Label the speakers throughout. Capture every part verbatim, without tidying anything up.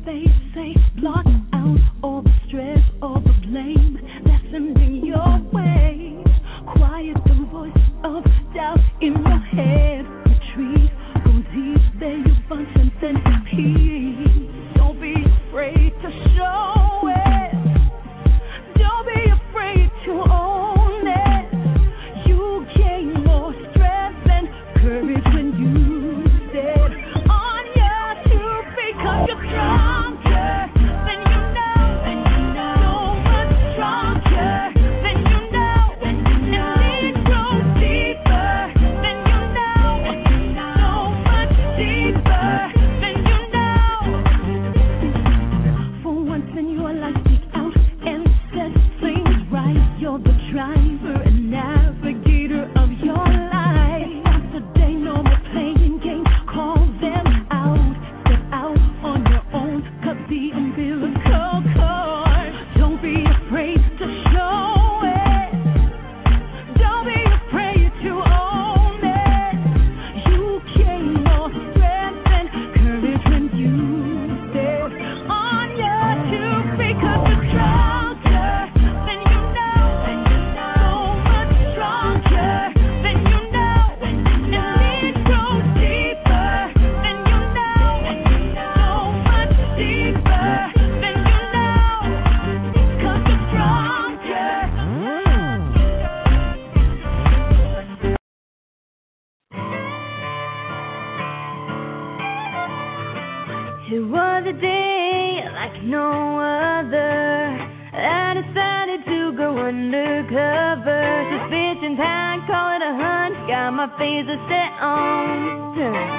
Speaker 1: they say, block out all the stress, all the blame that's sending your way. Quiet the voice of doubt in your head. Retreat, go deep, there you find strength and peace. Don't be afraid to show it. Don't be afraid to own it. You gain more strength and courage when you stand on your two feet, 'cause you're stronger than you know, than you know, so much stronger than you know, than you know, and it goes deeper than you know, than you know, so much deeper than you know. For once in your life, speak out and set things right. You're the driver and navigator of your life. Not today, no more playing games. Call them out. Step out on your own. Cut the umbilical cord. Don't be afraid to show it. Don't be afraid to own it. You gain more strength and courage when you stand on your two feet, 'cause you're stronger than you know, than you know, so much stronger than you know, than you know, and it goes deeper than you know, than you know, so much deeper than you know, 'cause you're stronger. It was a day like no other. I decided to go undercover. Suspicion time, call it a hunch. Got my face set on turn.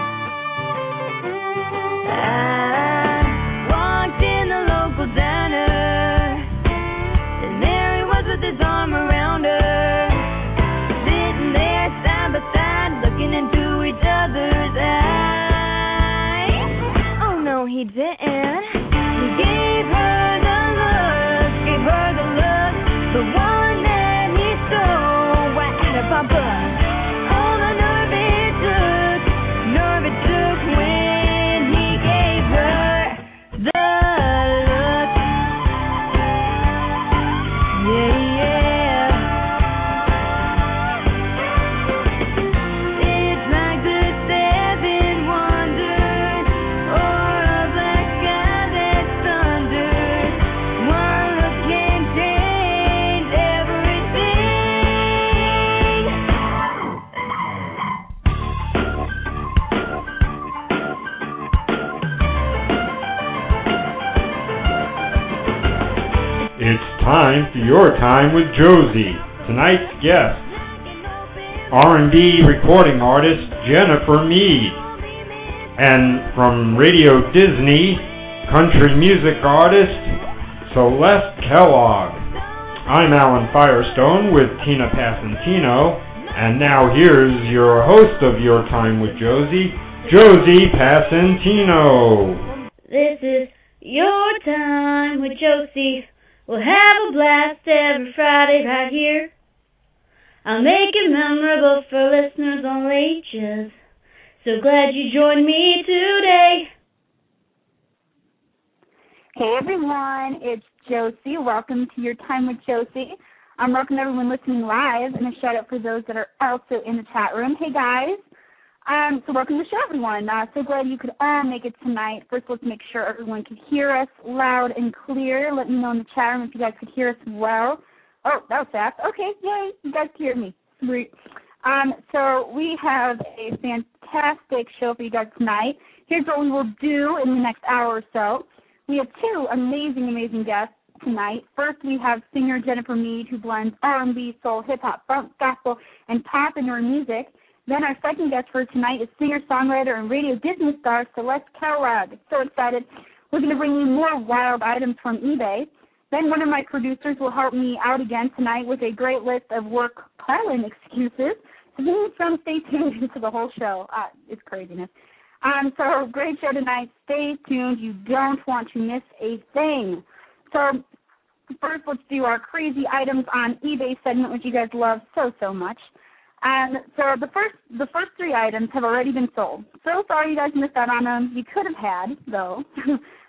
Speaker 1: I walked in the local diner, and there he was with his arm around her, sitting there side by side, looking into each other's eyes. Oh no, he didn't. He gave her the look, gave her the look, the one that he stole right out of our book. All the nerve it took, nerve it took when he gave her the look. Yeah, yeah. It's like the seven wonders, or a black sky that thunders. One look can change everything.
Speaker 2: It's time for your time with Josie. Tonight's guest, R and B recording artist Jennifer Meade, and from Radio Disney, country music artist Celeste Kellogg. I'm Alan Firestone with Tina Passantino, and now here's your host of Your Time with Josie, Josie Passantino.
Speaker 3: This is Your Time with Josie. We'll have a blast every Friday right here. I'll make it memorable for listeners all ages. So glad you joined me today.
Speaker 4: Hey everyone, it's Josie. Welcome to Your Time with Josie. I'm welcoming everyone listening live, and a shout out for those that are also in the chat room. Hey guys. Um, so welcome to the show, everyone. Uh, so glad you could all make it tonight. First, let's make sure everyone can hear us loud and clear. Let me know in the chat room if you guys could hear us well. Oh, that was fast. Okay, yay, you guys can hear me. Sweet. Um, so we have a fantastic show for you guys tonight. Here's what we will do in the next hour or so. We have two amazing, amazing guests tonight. First, we have singer Jennifer Meade, who blends R and B, soul, hip-hop, funk, gospel, and pop into her music. Then our second guest for tonight is singer-songwriter and Radio Disney star Celeste Kellogg. So excited. We're going to bring you more wild items from eBay. Then one of my producers will help me out again tonight with a great list of work call-in excuses. So you need stay tuned to the whole show. Uh, it's craziness. Um, so great show tonight. Stay tuned. You don't want to miss a thing. So first, let's do our crazy items on eBay segment, which you guys love so, so much. And so the first the first three items have already been sold. So sorry you guys missed out on them. You could have had, though.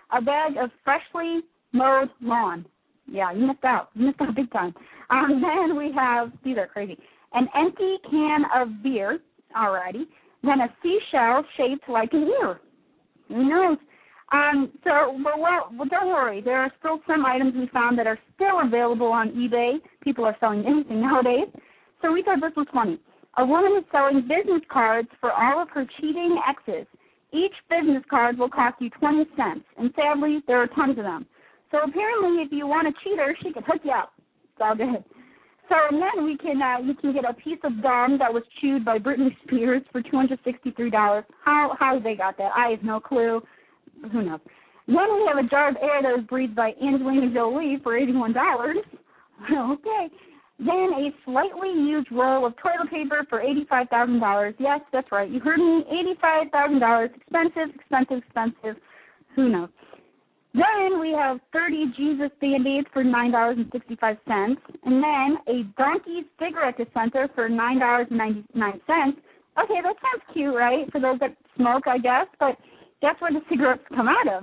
Speaker 4: a bag of freshly mowed lawn. Yeah, you missed out. You missed out big time. Um, then we have, these are crazy, an empty can of beer, alrighty, then a seashell shaped like an ear. Who knows? Um, so, but well, well, don't worry. There are still some items we found that are still available on eBay. People are selling anything nowadays. So we thought this was funny. A woman is selling business cards for all of her cheating exes. Each business card will cost you twenty cents, and sadly, there are tons of them. So apparently, if you want a cheater, she can hook you up. It's all good. So and then we can uh, you can get a piece of gum that was chewed by Britney Spears for two hundred sixty-three dollars. How how they got that? I have no clue. Who knows? Then we have a jar of air that was breathed by Angelina Jolie for eighty-one dollars. Okay. Then a slightly used roll of toilet paper for eighty-five thousand dollars. Yes, that's right. You heard me. eighty-five thousand dollars. Expensive, expensive, expensive. Who knows? Then we have thirty Jesus Band-Aids for nine dollars and sixty-five cents. And then a donkey cigarette dispenser for nine dollars and ninety-nine cents. Okay, that sounds cute, right? For those that smoke, I guess. But that's where the cigarettes come out of.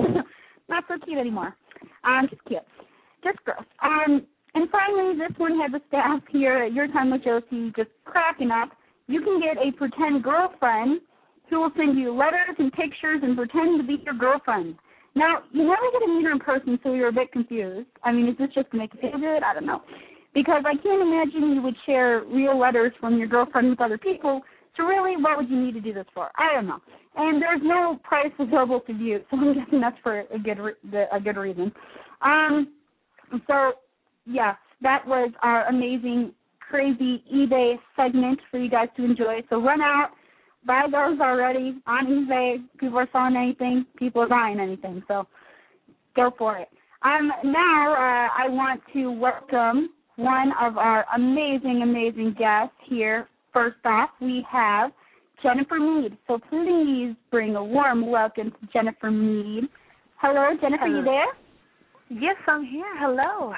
Speaker 4: Not so cute anymore. Um, just cute. Just gross. Um, and finally, this one had the staff here at Your Time with Josie just cracking up. You can get a pretend girlfriend who will send you letters and pictures and pretend to be your girlfriend. Now, you never get to meet her in person, so you're a bit confused. I mean, is this just to make you feel good? I don't know. Because I can't imagine you would share real letters from your girlfriend with other people. So really, what would you need to do this for? I don't know. And there's no price available to view, so I'm guessing that's for a good re- a good reason. Um, so, yes, that was our amazing, crazy eBay segment for you guys to enjoy. So run out, buy those already on eBay. People are selling anything. People are buying anything. So go for it. Um, now uh, I want to welcome one of our amazing, amazing guests here. First off, we have Jennifer Mead. So please bring a warm welcome to Jennifer Mead. Hello, Jennifer,
Speaker 5: Hello.
Speaker 4: you there?
Speaker 5: Yes, I'm here. Hello.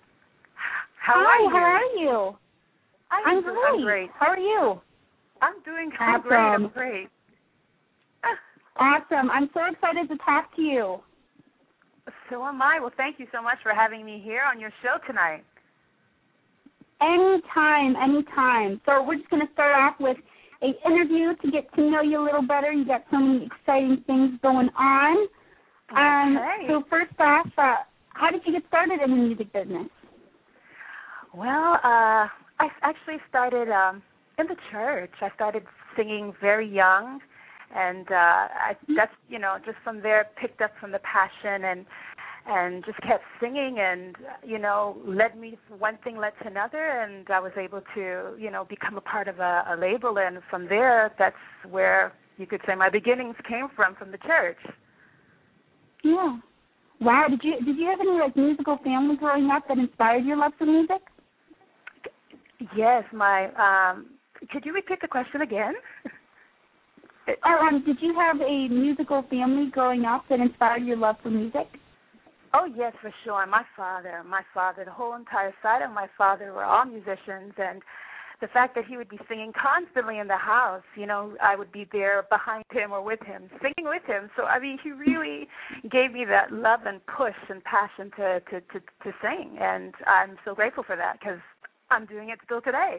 Speaker 5: How
Speaker 4: Hi,
Speaker 5: are you?
Speaker 4: how are you?
Speaker 5: I'm,
Speaker 4: I'm,
Speaker 5: do-
Speaker 4: great.
Speaker 5: I'm great.
Speaker 4: How are you?
Speaker 5: I'm doing I'm
Speaker 4: Awesome.
Speaker 5: great. I'm great.
Speaker 4: Awesome. I'm so excited to talk to you.
Speaker 5: So am I. Well, thank you so much for having me here on your show tonight.
Speaker 4: Anytime, anytime. So we're just going to start off with an interview to get to know you a little better. You got so many exciting things going on. Um,
Speaker 5: Okay.
Speaker 4: so first off, uh, how did you get started in the music business?
Speaker 5: Well, uh, I actually started um, in the church. I started singing very young, and uh, I, that's, you know, just from there picked up from the passion and and just kept singing, and, you know, led me, one thing led to another, and I was able to, you know, become a part of a, a label, and from there, that's where you could say my beginnings came from, from the church.
Speaker 4: Yeah. Wow. Did you did you have any like musical family growing up that inspired your love for music?
Speaker 5: Yes, my, um, could you repeat the question again?
Speaker 4: Oh, um, did you have a musical family growing up that inspired your love for music?
Speaker 5: Oh, yes, for sure. My father, my father, the whole entire side of my father were all musicians, and the fact that he would be singing constantly in the house, you know, I would be there behind him or with him, singing with him. So, I mean, he really gave me that love and push and passion to, to, to, to sing, and I'm so grateful for that because I'm doing it still today.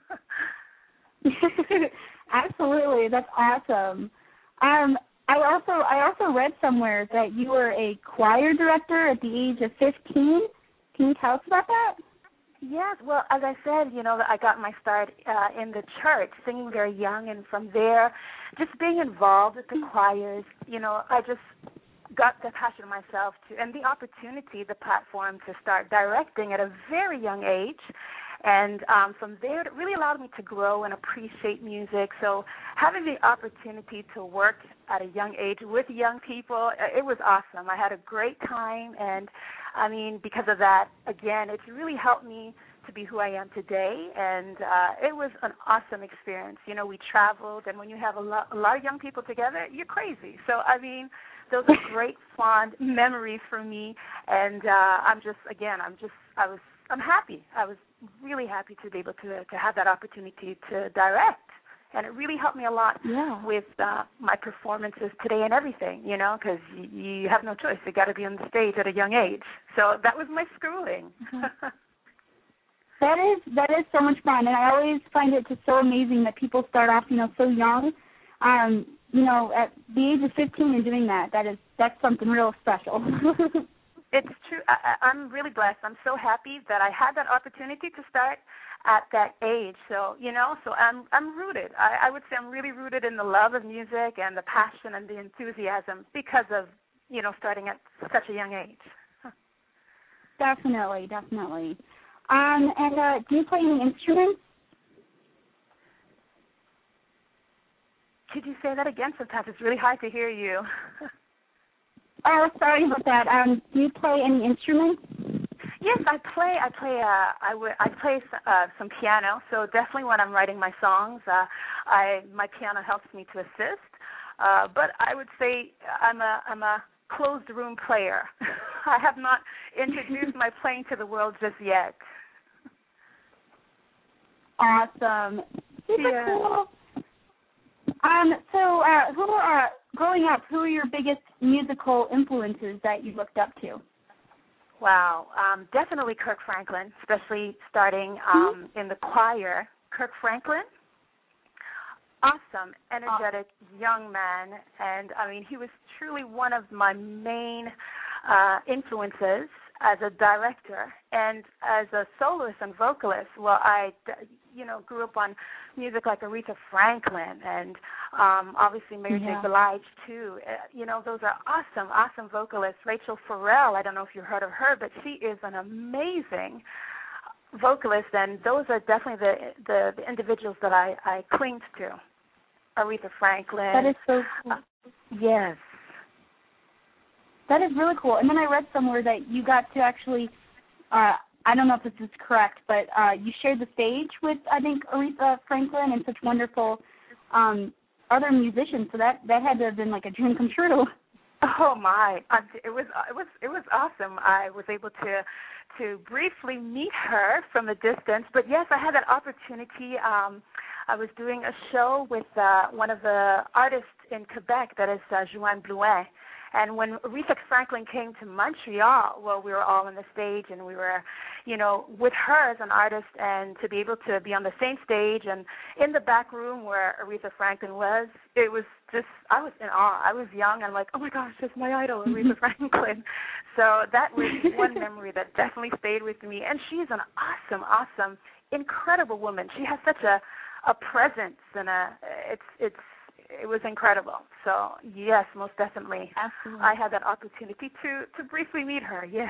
Speaker 4: Absolutely, that's awesome. Um, I also I also read somewhere that you were a choir director at the age of fifteen. Can you tell us about that?
Speaker 5: Yes, well, as I said, you know, I got my start uh, in the church, singing very young, and from there, just being involved with the choirs, you know, I just got the passion myself to, and the opportunity, the platform to start directing at a very young age. And um, from there, it really allowed me to grow and appreciate music. So having the opportunity to work at a young age with young people, it was awesome. I had a great time. And, I mean, because of that, again, it's really helped me to be who I am today. And uh, it was an awesome experience. You know, we traveled, and when you have a lot, a lot of young people together, you're crazy. So, I mean, those are great, fond memories for me. And uh, I'm just, again, I'm just, I was, I'm happy. I was really happy to be able to to have that opportunity to direct and it really helped me a lot
Speaker 4: yeah.
Speaker 5: with uh, my performances today and everything, you know, because y- you have no choice. You got to be on the stage at a young age. So that was my schooling.
Speaker 4: Mm-hmm. That is that is so much fun, and I always find it just so amazing that people start off, you know, so young. Um, you know, at the age of fifteen and doing that, that is that's something real special.
Speaker 5: It's true. I, I'm really blessed. I'm so happy that I had that opportunity to start at that age. So, you know, so I'm I'm rooted. I, I would say I'm really rooted in the love of music and the passion and the enthusiasm because of, you know, starting at such a young age.
Speaker 4: Definitely, definitely. Um, and uh, do you play any instruments?
Speaker 5: Could you say that again? Sometimes it's really hard to hear you.
Speaker 4: Oh, sorry about that. Um, do you play any instruments?
Speaker 5: Yes, I play. I play. Uh, I, w- I play uh, some piano. So definitely when I'm writing my songs, uh, I my piano helps me to assist. Uh, but I would say I'm a I'm a closed room player. I have not introduced my playing to the world just yet.
Speaker 4: Awesome. Super
Speaker 5: Yeah.
Speaker 4: cool. Um, so, uh, who are, growing up, who are your biggest musical influences that you looked up to?
Speaker 5: Wow. Um, definitely Kirk Franklin, especially starting um, in the choir. Kirk Franklin, awesome, energetic young man. And, I mean, he was truly one of my main uh, influences as a director and as a soloist and vocalist. Well, I, you know, grew up on music like Aretha Franklin and um, obviously Mary
Speaker 4: Yeah.
Speaker 5: J. Blige, too. Uh, you know, those are awesome, awesome vocalists. Rachel Farrell, I don't know if you've heard of her, but she is an amazing vocalist, and those are definitely the the, the individuals that I, I clinged to. Aretha Franklin.
Speaker 4: That is so cool.
Speaker 5: Uh, yes.
Speaker 4: That is really cool. And then I read somewhere that you got to actually, uh, I don't know if this is correct, but uh, you shared the stage with, I think, Aretha Franklin and such wonderful um, other musicians. So that, that had to have been like a dream come true.
Speaker 5: Oh my! It was it was it was awesome. I was able to to briefly meet her from a distance, but yes, I had that opportunity. Um, I was doing a show with uh, one of the artists in Quebec, that is uh, Joanne Blouin. And when Aretha Franklin came to Montreal, well, we were all on the stage, and we were, you know, with her as an artist, and to be able to be on the same stage and in the back room where Aretha Franklin was, it was just, I was in awe. I was young and like, oh my gosh, that's my idol, Aretha Franklin. So that was one memory that definitely stayed with me. And she's an awesome, awesome, incredible woman. She has such a a presence, and a it's it's it was incredible. So yes, most definitely.
Speaker 4: Absolutely.
Speaker 5: I had that opportunity to to briefly meet her. Yes.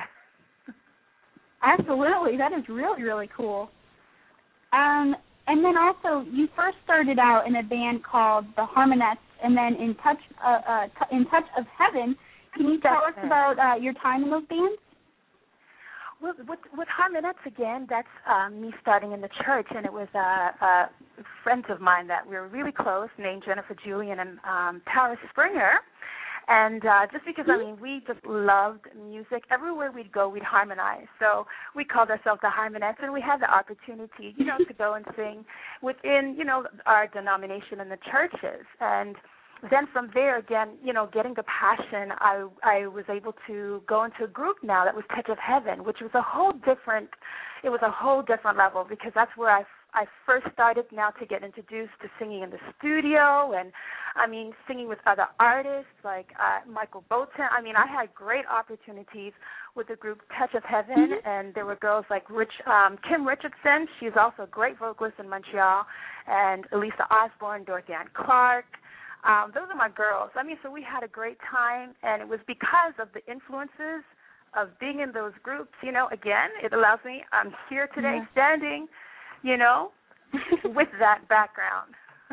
Speaker 4: Absolutely. That is really, really cool. Um, and then also, you first started out in a band called the Harmonettes, and then in Touch uh, uh, T- in Touch of Heaven. Can you tell us about uh, your time in those bands?
Speaker 5: Well, with, with Harmonettes, again, that's um, me starting in the church, and it was uh, uh, friends of mine that we were really close, named Jennifer Julian and um, Tara Springer. And uh, just because, I mean, we just loved music. Everywhere we'd go, we'd harmonize. So we called ourselves the Harmonettes, and we had the opportunity, you know, to go and sing within, you know, our denomination in the churches. And then from there, again, you know, getting the passion, I I was able to go into a group now that was Touch of Heaven, which was a whole different, it was a whole different level, because that's where I, I first started now to get introduced to singing in the studio, and, I mean, singing with other artists like uh, Michael Bolton. I mean, I had great opportunities with the group Touch of Heaven, and there were girls like Rich, um, Kim Richardson. She's also a great vocalist in Montreal, and Elisa Osborne, Dorothy Ann Clark. Um, those are my girls. I mean, so we had a great time, and it was because of the influences of being in those groups. You know, again, it allows me, I'm here today
Speaker 4: Yeah.
Speaker 5: standing, you know, with that background.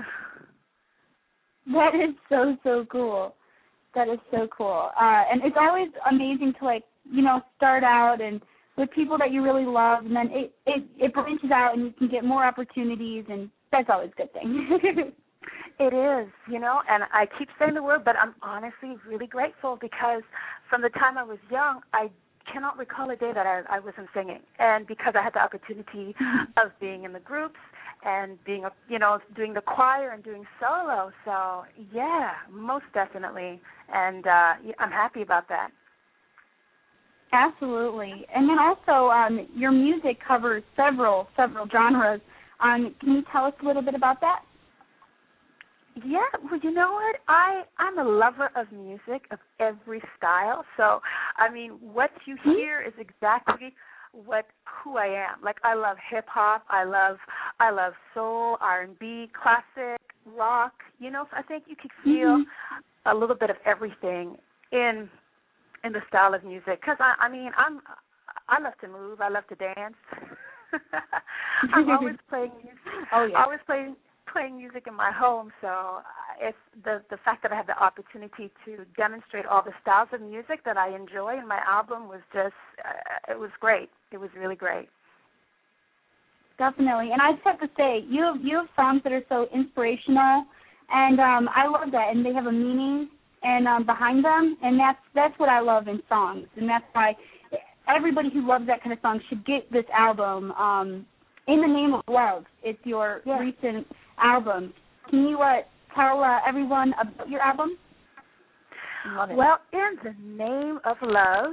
Speaker 4: That is so, so cool. That is so cool. Uh, and it's always amazing to, like, you know, start out and with people that you really love, and then it, it, it branches out and you can get more opportunities, and that's always a good thing.
Speaker 5: It is, you know, and I keep saying the word, but I'm honestly really grateful, because from the time I was young, I cannot recall a day that I, I wasn't singing. And because I had the opportunity of being in the groups and being a you know doing the choir and doing solo. So yeah, most definitely, and uh, I'm happy about that.
Speaker 4: Absolutely. And then also, um, your music covers several, several genres. Um, can you tell us a little bit about that?
Speaker 5: Yeah, well, you know what? I, I'm a lover of music of every style. So, I mean, what you hear is exactly what who I am. Like, I love hip-hop. I love I love soul, R and B, classic, rock. You know, so I think you can feel mm-hmm. a little bit of everything in in the style of music, because I, I mean, I'm, I love to move, I love to dance. I'm always playing music.
Speaker 4: Oh yeah.
Speaker 5: Always playing playing music in my home. So it's the the fact that I had the opportunity to demonstrate all the styles of music that I enjoy in my album was just, uh, it was great. It was really great.
Speaker 4: Definitely, and I just have to say, you have, you have songs that are so inspirational, and um, I love that, and they have a meaning and um, behind them, and that's that's what I love in songs, and that's why everybody who loves that kind of song should get this album. Um, In the Name of Love, it's your
Speaker 5: yeah.
Speaker 4: recent album. Can you uh, tell uh, everyone about your album?
Speaker 5: Love it. Well, In the Name of Love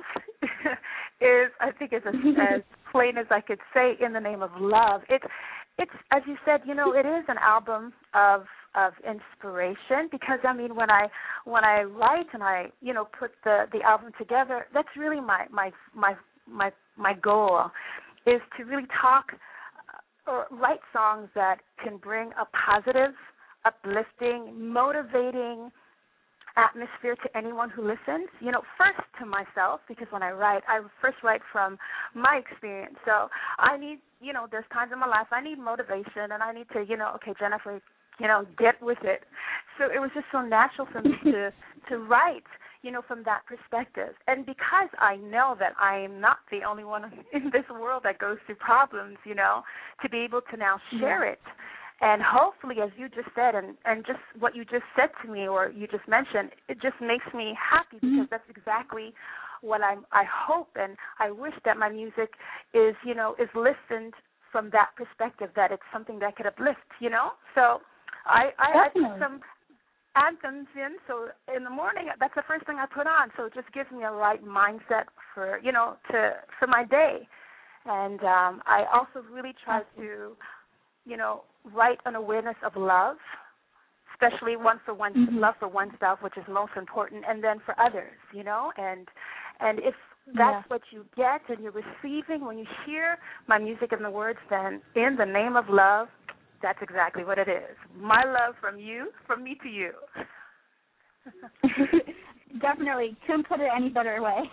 Speaker 5: is, I think, is as, as plain as I could say. In the Name of Love. It's it's as you said, you know, it is an album of of inspiration, because I mean, when I when I write and I you know put the, the album together, that's really my my my my my goal, is to really talk or write songs that can bring a positive, uplifting, motivating atmosphere to anyone who listens. You know, first to myself, because when I write, I first write from my experience. So I need, you know, there's times in my life I need motivation, and I need to, you know, okay, Jennifer, you know, get with it. So it was just so natural for me to, to write, you know, from that perspective. And because I know that I am not the only one in this world that goes through problems, you know, to be able to now share it. And hopefully, as you just said, and, and just what you just said to me, or you just mentioned, it just makes me happy, because that's exactly what I'm, I hope and I wish that my music is, you know, is listened from that perspective, that it's something that could uplift, you know. So I, I, I put some anthems in, so in the morning, that's the first thing I put on, so it just gives me a right mindset for, you know, to for my day. And um, I also really try to, you know, write an awareness of love, especially one for one, mm-hmm. love for oneself, which is most important, and then for others, you know. And and if that's yeah. what you get and you're receiving when you hear my music and the words, then In the Name of Love, that's exactly what it is. My love from you, from me to you.
Speaker 4: Definitely. Couldn't put it any better way.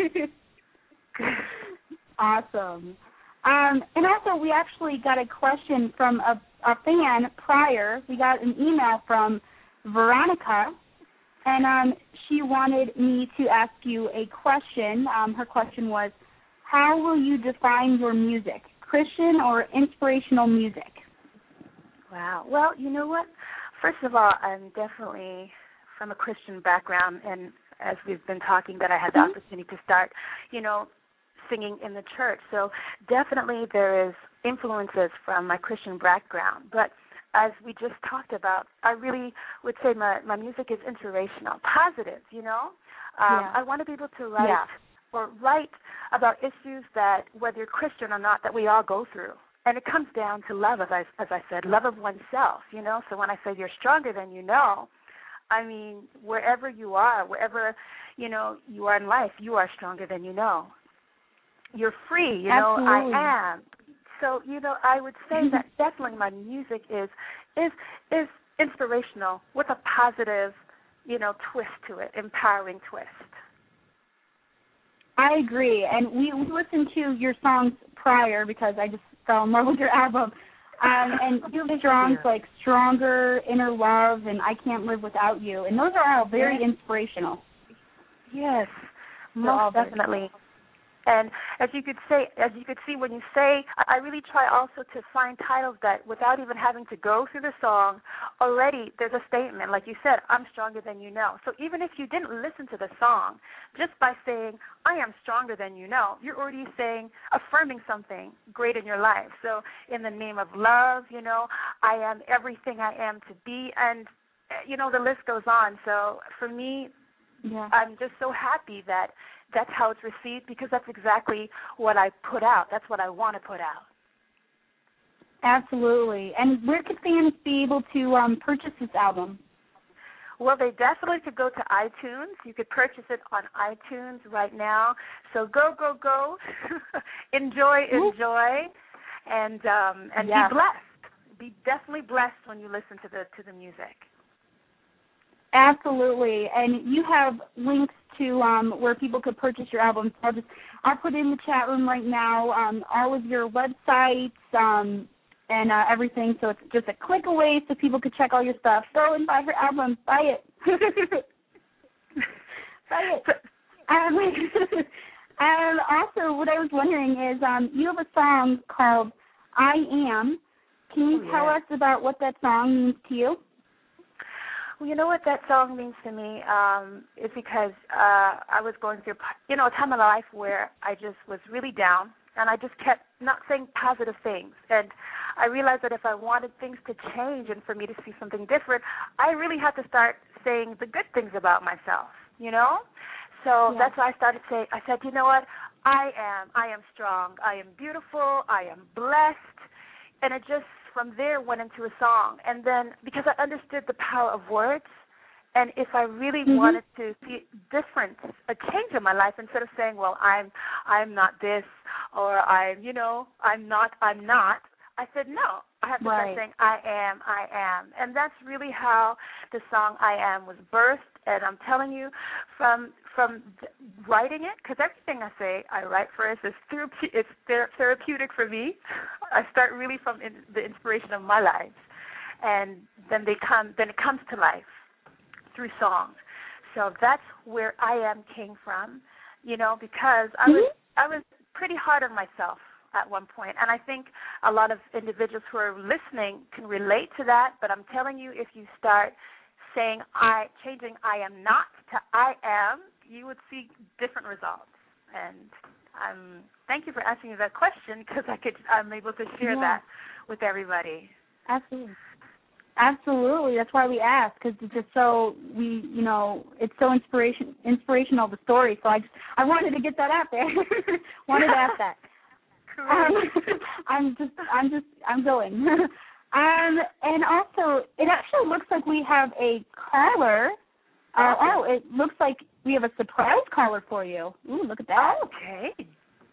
Speaker 4: Awesome. Um, and also, we actually got a question from a, a fan prior. We got an email from Veronica, and um, she wanted me to ask you a question. Um, her question was, how will you define your music, Christian or inspirational music?
Speaker 5: Wow. Well, you know what? First of all, I'm definitely from a Christian background, and as we've been talking, that I had the mm-hmm. opportunity to start, you know, singing in the church. So definitely there is influences from my Christian background. But as we just talked about, I really would say my, my music is inspirational, positive, you know. Um,
Speaker 4: yeah.
Speaker 5: I want to be able to write
Speaker 4: yeah.
Speaker 5: or write about issues that, whether you're Christian or not, that we all go through. And it comes down to love, as I, as I said, love of oneself, you know. So when I say you're stronger than you know, I mean, wherever you are, wherever, you know, you are in life, you are stronger than you know. You're free, you know,
Speaker 4: Absolutely.
Speaker 5: I am. So, you know, I would say that definitely my music is is is inspirational with a positive, you know, twist to it, empowering twist.
Speaker 4: I agree. And we, we listened to your songs prior because I just fell in love with your album. Um, and you have songs like Stronger, Inner Love, and I Can't Live Without You. And those are all very
Speaker 5: yes.
Speaker 4: inspirational.
Speaker 5: Yes, most definitely. And as you could say, as you could see when you say, I really try also to find titles that, without even having to go through the song, already there's a statement. Like you said, I'm stronger than you know. So even if you didn't listen to the song, just by saying, I am stronger than you know, you're already saying, affirming something great in your life. So in the name of love, you know, I am everything I am to be. And, you know, the list goes on. So for me, yeah. I'm just so happy that that's how it's received, because that's exactly what I put out. That's what I want to put out.
Speaker 4: Absolutely. And where could fans be able to um, purchase this album?
Speaker 5: Well, they definitely could go to iTunes. You could purchase it on iTunes right now. So go, go, go. enjoy, enjoy, and um, and yeah. be blessed. Be definitely blessed when you listen to the to the music.
Speaker 4: Absolutely, and you have links to um, where people could purchase your album. So I'll just I'll put it in the chat room right now. Um, all of your websites um, and uh, everything. So it's just a click away, so people could check all your stuff. Go and buy her album. Buy it. buy it. Um, and also, what I was wondering is, um, you have a song called "I Am." Can you oh, tell yeah. us about what that song means to you?
Speaker 5: Well, you know what that song means to me um, is because uh, I was going through, you know, a time in my life where I just was really down, and I just kept not saying positive things. And I realized that if I wanted things to change and for me to see something different, I really had to start saying the good things about myself, you know? So yeah. that's why I started saying, I said, you know what, I am, I am strong, I am beautiful, I am blessed, and it just, from there, went into a song. And then, because I understood the power of words, and if I really mm-hmm. wanted to see difference, a change in my life, instead of saying, well, I'm I'm not this, or I'm, you know, I'm not, I'm not, I said, no, I have to
Speaker 4: right.
Speaker 5: start saying, I am, I am. And that's really how the song I Am was birthed. And I'm telling you, from from writing it, because everything I say, I write first. It's, therape- it's ther- therapeutic for me. I start really from in, the inspiration of my life, and then they come. Then it comes to life through song. So that's where I Am came from, you know, because I was mm-hmm. I was pretty hard on myself at one point, and I think a lot of individuals who are listening can relate to that. But I'm telling you, if you start saying I, changing I am not to I am, you would see different results. And um, thank you for asking me that question, because I could, I'm able to share yeah. that with everybody.
Speaker 4: Absolutely. Absolutely. That's why we ask, because it's just so, we, you know, it's so inspiration, inspirational, the story. So I just, I wanted to get that out there. wanted to ask that. Um, I'm just, I'm just, I'm going. Um, and also, it actually looks like we have a caller. Uh, oh, it looks like we have a surprise caller for you. Ooh, look at that.
Speaker 5: Okay.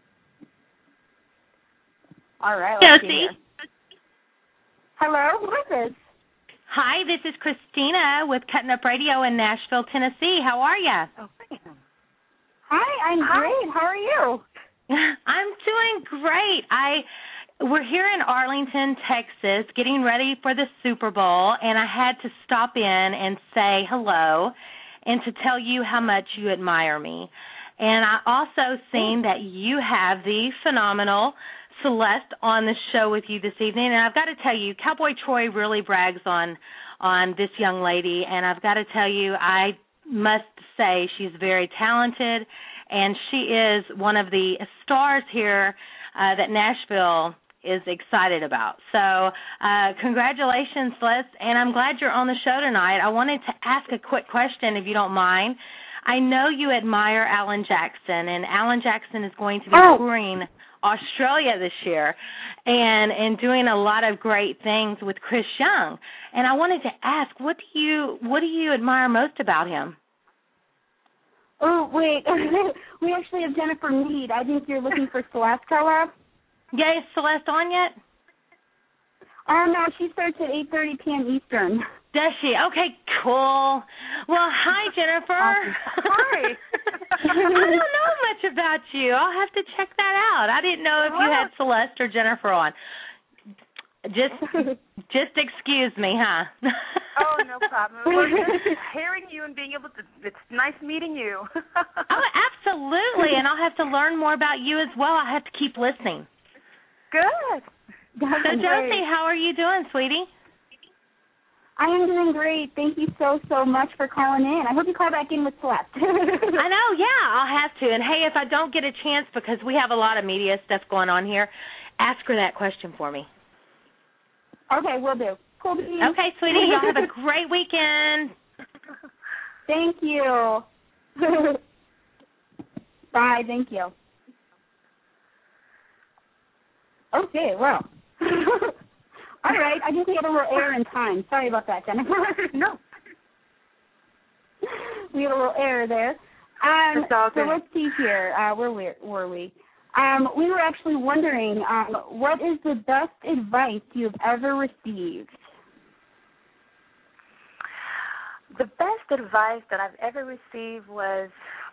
Speaker 4: All right. Let's see
Speaker 6: Josie.
Speaker 4: here. Hello, who is this?
Speaker 6: Hi, this is Christina with Cutting Up Radio in Nashville, Tennessee. How are you?
Speaker 5: Oh,
Speaker 4: Hi, I'm
Speaker 5: Hi.
Speaker 4: great. How are you?
Speaker 6: I'm doing great. I we're here in Arlington, Texas, getting ready for the Super Bowl, and I had to stop in and say hello and to tell you how much you admire me. And I also seen that you have the phenomenal Celeste on the show with you this evening, and I've got to tell you, Cowboy Troy really brags on on this young lady, and I've got to tell you, I must say she's very talented, and she is one of the stars here uh, that Nashville is excited about. So uh, congratulations, Celeste, and I'm glad you're on the show tonight. I wanted to ask a quick question, if you don't mind. I know you admire Alan Jackson, and Alan Jackson is going to be
Speaker 4: oh.
Speaker 6: touring Australia this year and, and doing a lot of great things with Chris Young. And I wanted to ask, what do you what do you admire most about him?
Speaker 4: Oh, wait. We actually have Jennifer Meade. I think you're looking for Celeste collab.
Speaker 6: Yeah, is Celeste on yet?
Speaker 4: Oh, no, she starts at eight thirty p.m. Eastern.
Speaker 6: Does she? Okay, cool. Well, hi, Jennifer.
Speaker 4: Hi.
Speaker 6: I don't know much about you. I'll have to check that out. I didn't know if you had Celeste or Jennifer on. Just just excuse me, huh?
Speaker 5: Oh, no problem. Well, just hearing you and being able to, it's nice meeting you.
Speaker 6: Oh, Absolutely, and I'll have to learn more about you as well. I have to keep listening.
Speaker 5: Good.
Speaker 6: So, Josie, how are you doing, sweetie?
Speaker 4: I am doing great. Thank you so, so much for calling in. I hope you call back in with Celeste.
Speaker 6: I know, yeah, I'll have to. And, hey, if I don't get a chance, because we have a lot of media stuff going on here, ask her that question for me.
Speaker 4: Okay, will do. Cool beans.
Speaker 6: Okay, sweetie, y'all have a great weekend.
Speaker 4: Thank you. Bye, thank you. Okay, well. All right, I guess we had a little error in time. Sorry about that, Jennifer.
Speaker 5: No.
Speaker 4: We had a little error there. Um,
Speaker 5: all
Speaker 4: so
Speaker 5: good.
Speaker 4: let's see here. Uh, where were, were we? Um, we were actually wondering, um, what is the best advice you've ever received?
Speaker 5: The best advice that I've ever received was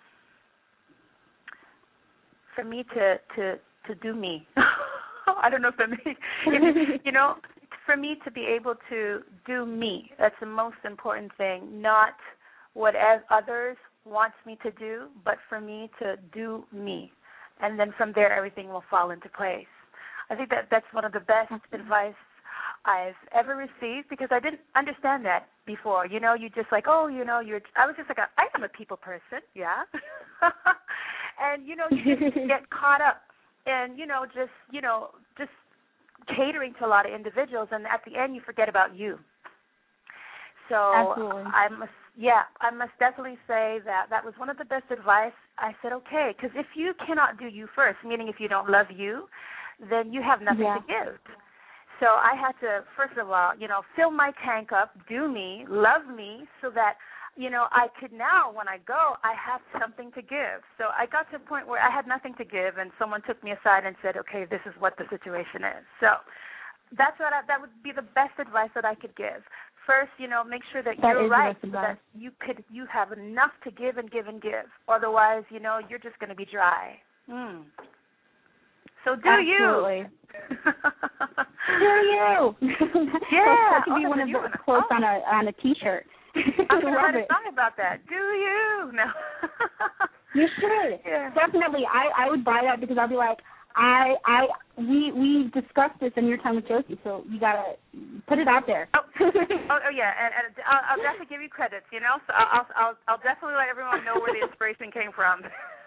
Speaker 5: for me to to, to do me. I don't know if that makes, you know, for me to be able to do me. That's the most important thing, not what as others wants me to do, but for me to do me. And then from there, everything will fall into place. I think that that's one of the best advice I've ever received, because I didn't understand that before. You know, you just like, oh, you know, you're, I was just like, a, I am a people person, yeah. And, you know, you just get caught up and, you know, just, you know, just catering to a lot of individuals, and at the end you forget about you. So
Speaker 4: Absolutely.
Speaker 5: I must, yeah, I must definitely say that that was one of the best advice. I said, okay, because if you cannot do you first, meaning if you don't love you, then you have nothing
Speaker 4: yeah.
Speaker 5: to give. So I had to, first of all, you know, fill my tank up, do me, love me, so that, you know, I could now, when I go, I have something to give. So I got to a point where I had nothing to give, and someone took me aside and said, okay, this is what the situation is. So that's what I, that would be the best advice that I could give. First, you know, make sure that, that you're right, so that you could you have enough to give and give and give. Otherwise, you know, you're just going to be dry. Mm. So do
Speaker 4: Absolutely.
Speaker 5: you.
Speaker 4: Do you?
Speaker 5: Yeah.
Speaker 4: That could be
Speaker 5: oh,
Speaker 4: one of
Speaker 5: you
Speaker 4: the quotes
Speaker 5: oh.
Speaker 4: on a on a T-shirt.
Speaker 5: I'm going to write a
Speaker 4: it.
Speaker 5: song about that. Do you? No.
Speaker 4: You should.
Speaker 5: Yeah.
Speaker 4: Definitely. I, I would buy that, because I'll be like, I I we we discussed this in Your Time with Josie, so you gotta put it out there.
Speaker 5: Oh, oh, oh yeah, and, and I'll, I'll definitely give you credits, you know. So I'll I'll I'll definitely let everyone know where the inspiration came from.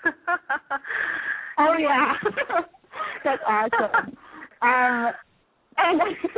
Speaker 4: Oh yeah, that's awesome. Um, and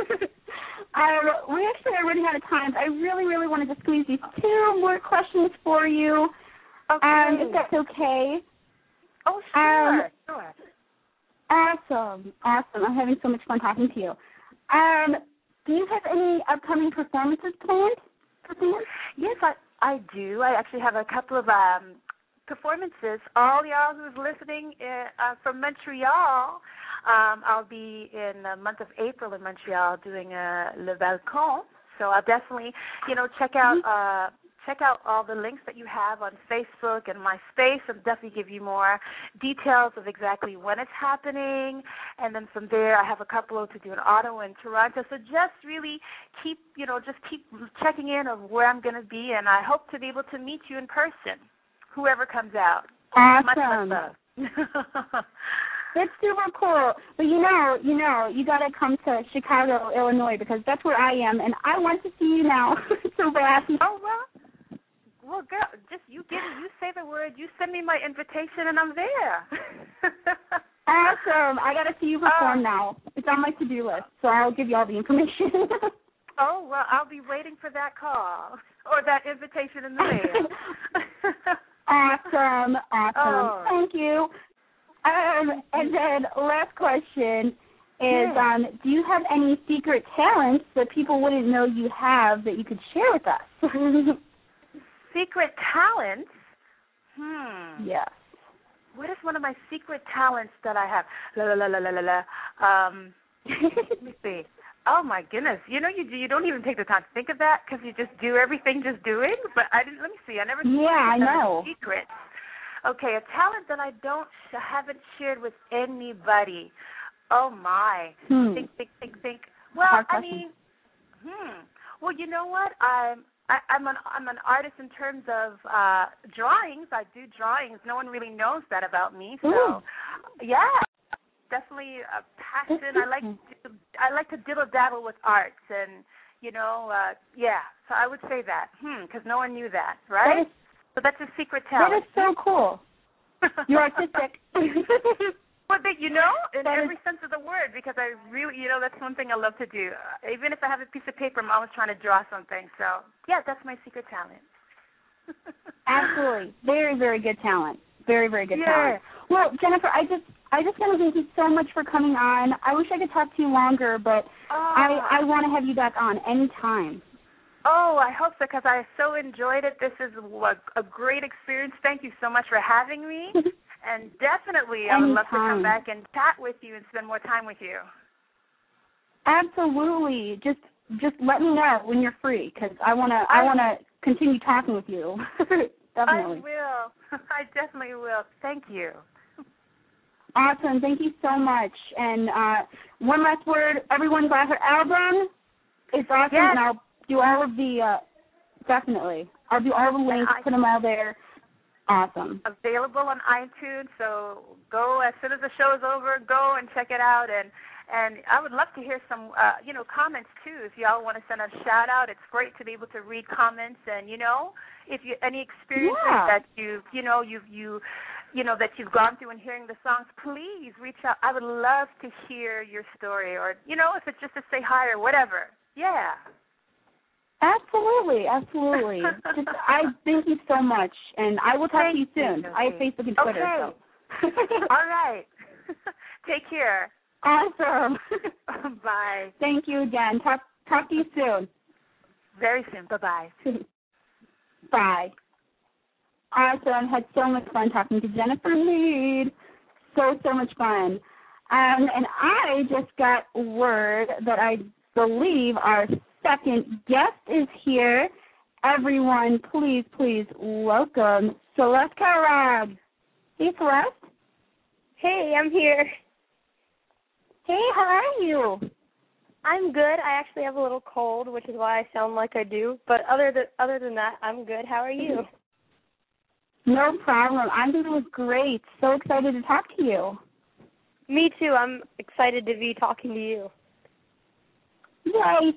Speaker 4: um, we actually are running out of time. I really really wanted to squeeze these two more questions for you.
Speaker 5: Okay.
Speaker 4: Um, if that's okay.
Speaker 5: Oh sure.
Speaker 4: Um,
Speaker 5: sure.
Speaker 4: Awesome, awesome. I'm having so much fun talking to you. Um, do you have any upcoming performances planned for fans?
Speaker 5: Yes, I, I do. I actually have a couple of um, performances. All y'all who's listening uh, from Montreal, um, I'll be in the month of April in Montreal doing uh, Le Balcon. So I'll definitely, you know, check out uh, check out all the links that you have on Facebook and MySpace, and definitely give you more details of exactly when it's happening. And then from there, I have a couple to do in Ottawa and Toronto. So just really keep, you know, just keep checking in of where I'm going to be, and I hope to be able to meet you in person, whoever comes out.
Speaker 4: Awesome.
Speaker 5: Much, much love.
Speaker 4: It's super cool. But you know, you know, you got to come to Chicago, Illinois, because that's where I am, and I want to see you now so bad.
Speaker 5: Oh, well. Well, girl, just you give it, you say the word, you send me my invitation, and I'm there.
Speaker 4: Awesome. I got to see you perform
Speaker 5: uh,
Speaker 4: now. It's on my to-do list, so I'll give you all the information.
Speaker 5: Oh, well, I'll be waiting for that call or that invitation in the mail.
Speaker 4: Awesome. Awesome.
Speaker 5: Oh.
Speaker 4: Thank you. Um, and then last question is,
Speaker 5: yeah.
Speaker 4: um, do you have any secret talents that people wouldn't know you have that you could share with us?
Speaker 5: Secret talents? Hmm.
Speaker 4: Yes.
Speaker 5: What is one of my secret talents that I have? La la la la la la. Um, let me see. Oh my goodness! You know, you you don't even take the time to think of that, because you just do everything just doing. But I didn't. Let me see. I never.
Speaker 4: Yeah, I know.
Speaker 5: Secrets. Okay, a talent that I don't, I haven't shared with anybody. Oh my.
Speaker 4: Hmm.
Speaker 5: Think, think, think, think. Well,
Speaker 4: Hard
Speaker 5: I
Speaker 4: question.
Speaker 5: mean, hmm. Well, you know what? I'm. I, I'm an I'm an artist in terms of uh, drawings. I do drawings. No one really knows that about me. So,
Speaker 4: Ooh.
Speaker 5: yeah, definitely a passion. I like to, I like to diddle dabble with arts, and you know, uh, yeah. So I would say that, hmm, because no one knew that, right?
Speaker 4: That is,
Speaker 5: so that's a secret
Speaker 4: that
Speaker 5: talent.
Speaker 4: is so cool. You're artistic.
Speaker 5: But they, you know, in
Speaker 4: That
Speaker 5: every
Speaker 4: is-
Speaker 5: sense of the word, because I really, you know, that's one thing I love to do. Uh, even if I have a piece of paper, I'm always trying to draw something. So, yeah, that's my secret talent.
Speaker 4: Absolutely. Very, very good talent. Very, very good
Speaker 5: Yeah.
Speaker 4: talent. Well, Jennifer, I just I just want to thank you so much for coming on. I wish I could talk to you longer, but
Speaker 5: Oh.
Speaker 4: I, I want to have you back on anytime.
Speaker 5: Oh, I hope so, because I so enjoyed it. This is a, a great experience. Thank you so much for having me. And definitely, I would love to come
Speaker 4: Anytime.
Speaker 5: back and chat with you and spend more time with you.
Speaker 4: Absolutely. Just just let me know when you're free, because I want to I want to continue talking with you. Definitely.
Speaker 5: I will. I definitely will. Thank you.
Speaker 4: Awesome. Thank you so much. And uh, one last word. Everyone buy her album. It's awesome.
Speaker 5: Yes.
Speaker 4: And I'll do all of the, uh, definitely. I'll do all the links,
Speaker 5: I-
Speaker 4: put them all there. Awesome.
Speaker 5: Available on iTunes, so go as soon as the show is over, go and check it out. And and I would love to hear some, uh, you know, comments too. If y'all want to send a shout out, it's great to be able to read comments. And you know, if you any experiences
Speaker 4: Yeah.
Speaker 5: that you you know you've you you know that you've gone through and hearing the songs, please reach out. I would love to hear your story, or you know, if it's just to say hi or whatever. Yeah.
Speaker 4: Absolutely, absolutely. Just, I thank you so much, and I will talk
Speaker 5: Thank
Speaker 4: to you soon.
Speaker 5: you.
Speaker 4: I have Facebook and Twitter.
Speaker 5: Okay.
Speaker 4: So.
Speaker 5: All right. Take care.
Speaker 4: Awesome.
Speaker 5: Bye.
Speaker 4: Thank you again. Talk talk to you soon.
Speaker 5: Very soon. Bye-bye.
Speaker 4: Bye. Awesome. Had so much fun talking to Jennifer Meade. So, so much fun. Um, and I just got word that I believe our second guest is here. Everyone, please, please welcome Celeste Carag. Hey, Celeste.
Speaker 7: Hey, I'm here.
Speaker 4: Hey, how are you?
Speaker 7: I'm good. I actually have a little cold, which is why I sound like I do. But other than other than that, I'm good. How are you?
Speaker 4: No problem. I'm doing great. So excited to talk to you.
Speaker 7: Me too. I'm excited to be talking to you.
Speaker 4: Yay!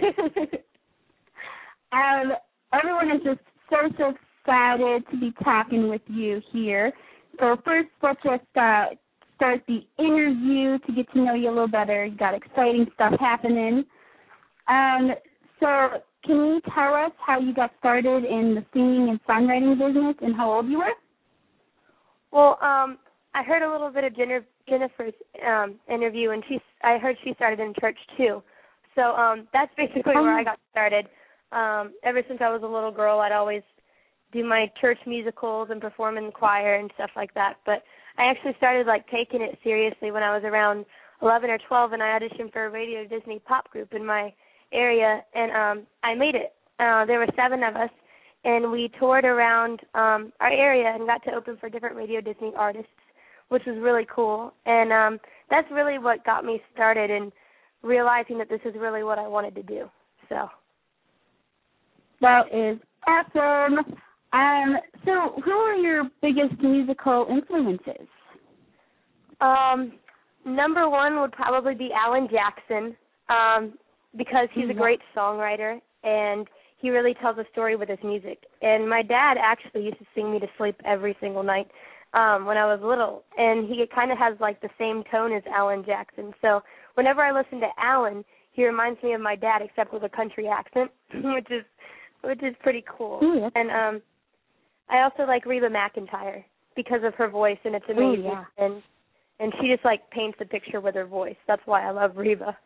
Speaker 4: um, everyone is just so, so excited to be talking with you here. So first, let's just uh, start the interview to get to know you a little better. You got exciting stuff happening. Um, so can you tell us how you got started in the singing and songwriting business and how old you were?
Speaker 7: Well, um, I heard a little bit of Jennifer, Jennifer's um, interview, and she I heard she started in church too. So um, that's basically where I got started. Um, ever since I was a little girl, I'd always do my church musicals and perform in the choir and stuff like that. But I actually started like taking it seriously when I was around eleven or twelve, and I auditioned for a Radio Disney pop group in my area, and um, I made it. Uh, there were seven of us, and we toured around um, our area and got to open for different Radio Disney artists, which was really cool. And um, that's really what got me started in realizing that this is really what I wanted to do. So
Speaker 4: that is awesome. Um, so who are your biggest musical influences?
Speaker 7: Um, number one would probably be Alan Jackson, um, because he's a great songwriter, and he really tells a story with his music. And my dad actually used to sing me to sleep every single night um, when I was little, and he kind of has like the same tone as Alan Jackson. So whenever I listen to Alan, he reminds me of my dad, except with a country accent, which is which is pretty cool.
Speaker 4: Ooh,
Speaker 7: and um, I also like Reba McEntire because of her voice, and it's amazing.
Speaker 4: Ooh, yeah.
Speaker 7: And and she just like paints the picture with her voice. That's why I love Reba.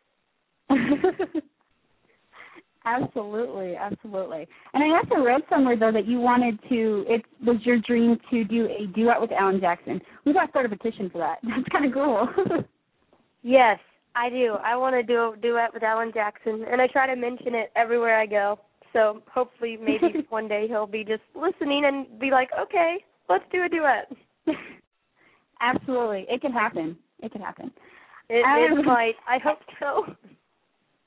Speaker 4: Absolutely, absolutely. And I also read somewhere, though, that you wanted to, it was your dream to do a duet with Alan Jackson. We got to start a petition for that. That's kind of cool.
Speaker 7: Yes, I do. I want to do a duet with Alan Jackson, and I try to mention it everywhere I go. So hopefully maybe one day he'll be just listening and be like, okay, let's do a duet.
Speaker 4: Absolutely. It can happen. It can happen.
Speaker 7: It,
Speaker 4: Um,
Speaker 7: it might. I hope so.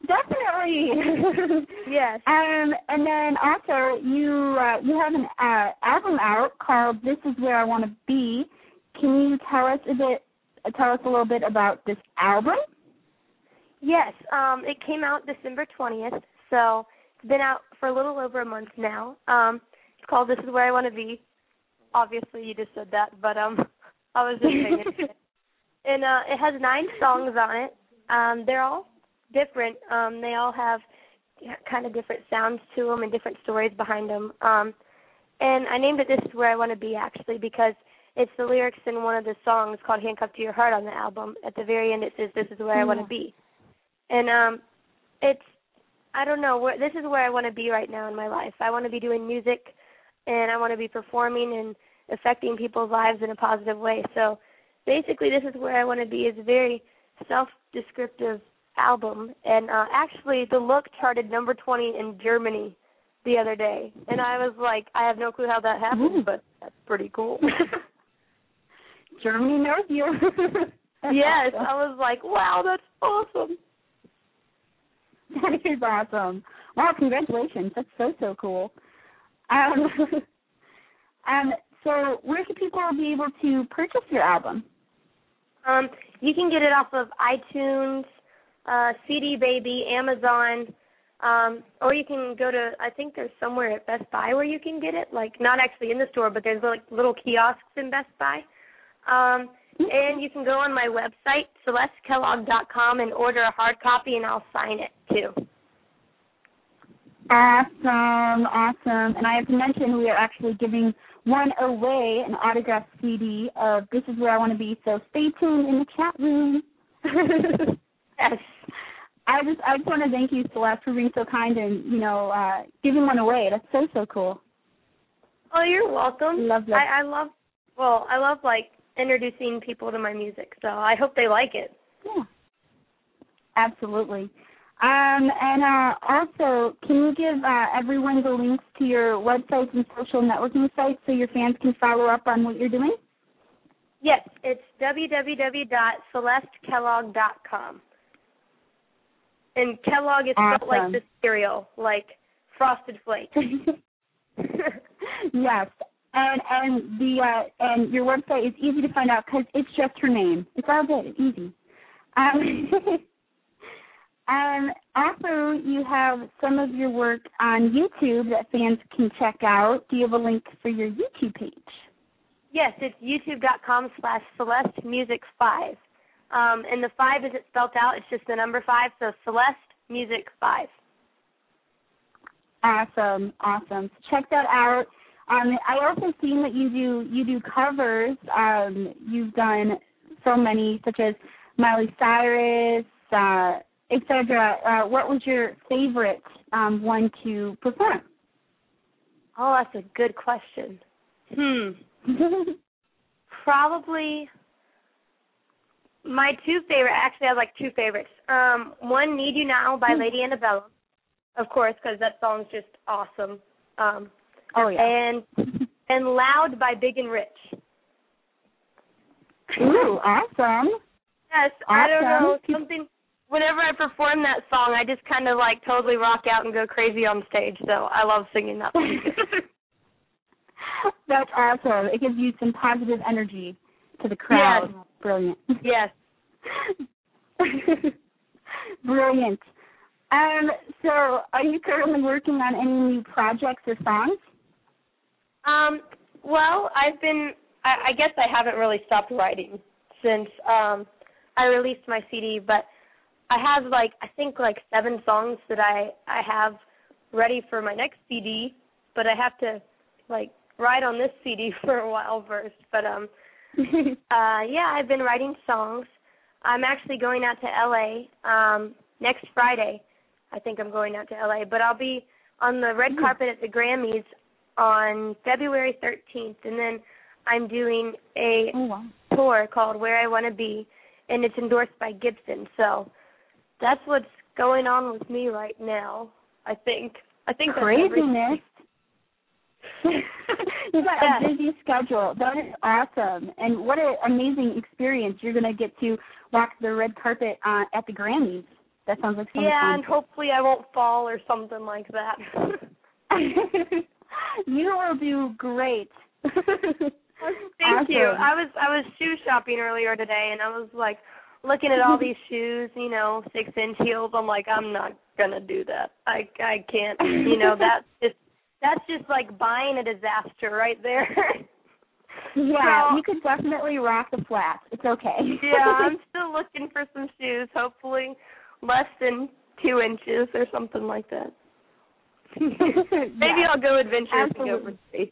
Speaker 4: Definitely.
Speaker 7: Yes.
Speaker 4: Um, and then also you uh, you have an uh, album out called "This Is Where I Want to Be." Can you tell us a bit? Uh, tell us a little bit about this album?
Speaker 7: Yes. Um, it came out December twentieth, so it's been out for a little over a month now. Um, it's called "This Is Where I Want to Be." Obviously, you just said that, but um, I was just saying it. And uh, it has nine songs on it. Um, they're all different. Um, they all have kind of different sounds to them and different stories behind them. Um, and I named it "This Is Where I Want to Be" actually because it's the lyrics in one of the songs called "Handcuffed to Your Heart" on the album. At the very end, it says "This is where I want to be," and um, it's I don't know where this is where I want to be right now in my life. I want to be doing music, and I want to be performing and affecting people's lives in a positive way. So basically, "This Is Where I Want to Be" is a very self-descriptive album, and uh, actually the look charted number twenty in Germany the other day, and I was like, I have no clue how that happened, but that's pretty cool.
Speaker 4: Germany knows you.
Speaker 7: Yes, awesome. I was like, wow, that's awesome.
Speaker 4: That is awesome. Wow, congratulations. That's so, so cool. Um, um, so where can people be able to purchase your album?
Speaker 7: Um, you can get it off of iTunes, uh, C D Baby, Amazon, um, or you can go to, I think there's somewhere at Best Buy where you can get it, like not actually in the store, but there's like little kiosks in Best Buy. Um, and you can go on my website, celeste kellogg dot com, and order a hard copy, and I'll sign it too.
Speaker 4: Awesome, awesome. And I have to mention we are actually giving one away, an autographed C D of "This Is Where I Want to Be," so stay tuned in the chat room. Yes. I just I just want to thank you, Celeste, for being so kind and, you know, uh, giving one away. That's so, so cool.
Speaker 7: Oh, you're welcome.
Speaker 4: Love that.
Speaker 7: I, I love, well, I love, like, introducing people to my music, so I hope they like it.
Speaker 4: Yeah. Absolutely. Um, and uh, also, can you give uh, everyone the links to your websites and social networking sites so your fans can follow up on what you're doing?
Speaker 7: Yes, it's w w w dot celeste kellogg dot com. And Kellogg is
Speaker 4: awesome.
Speaker 7: spelled like the cereal, like Frosted Flakes.
Speaker 4: Yes, and and the uh, and your website is easy to find out because it's just her name. It's all good. It's easy. Um, um, also, you have some of your work on YouTube that fans can check out. Do you have a link for your YouTube page?
Speaker 7: Yes, it's youtube dot com slash celeste music five. Um, and the five isn't spelled out, it's just the number five, so Celeste Music five.
Speaker 4: Awesome, awesome. Check that out. Um, I also seen that you do you do covers. Um, you've done so many, such as Miley Cyrus, uh, et cetera. Uh, what was your favorite um, one to perform?
Speaker 7: Oh, that's a good question. Hmm. Probably my two favorite. Actually, I have like two favorites. Um, one, "Need You Now" by Lady Antebellum, of course, because that song's just awesome. Um,
Speaker 4: oh yeah.
Speaker 7: And and "Loud" by Big and Rich.
Speaker 4: Ooh, awesome.
Speaker 7: Yes,
Speaker 4: awesome.
Speaker 7: I don't know, something. Whenever I perform that song, I just kind of like totally rock out and go crazy on stage. So I love singing that song.
Speaker 4: That's awesome. It gives you some positive energy to the crowd.
Speaker 7: Yes.
Speaker 4: Brilliant.
Speaker 7: Yes.
Speaker 4: Brilliant. Um, so are you currently working on any new projects or songs?
Speaker 7: Um, well, I've been, I, I guess I haven't really stopped writing since um, I released my C D, but I have like, I think like seven songs that I, I have ready for my next C D, but I have to like write on this C D for a while first. But um, uh, yeah, I've been writing songs. I'm actually going out to L A um, next Friday. I think I'm going out to L A, but I'll be on the red carpet at the Grammys on February thirteenth, and then I'm doing a
Speaker 4: oh, wow.
Speaker 7: tour called Where I Want to Be, and it's endorsed by Gibson. So that's what's going on with me right now, I think. I think
Speaker 4: Craziness. You got
Speaker 7: yeah.
Speaker 4: a busy schedule. That is awesome. And what an amazing experience. You're going to get to walk the red carpet uh, at the Grammys. That sounds like so
Speaker 7: Yeah,
Speaker 4: much fun.
Speaker 7: and hopefully I won't fall or something like that.
Speaker 4: You will do great.
Speaker 7: Thank
Speaker 4: Awesome.
Speaker 7: you. I was I was shoe shopping earlier today, and I was like looking at all these shoes, you know, six inch heels. I'm like, I'm not gonna do that. I I can't. You know, that's just that's just like buying a disaster right there.
Speaker 4: Yeah,
Speaker 7: So-
Speaker 4: you could definitely rock the flats. It's okay.
Speaker 7: Yeah, I'm still looking for some shoes. Hopefully, less than two inches or something like that. Maybe
Speaker 4: Yeah.
Speaker 7: I'll go adventurous and go
Speaker 4: Absolutely.
Speaker 7: for space.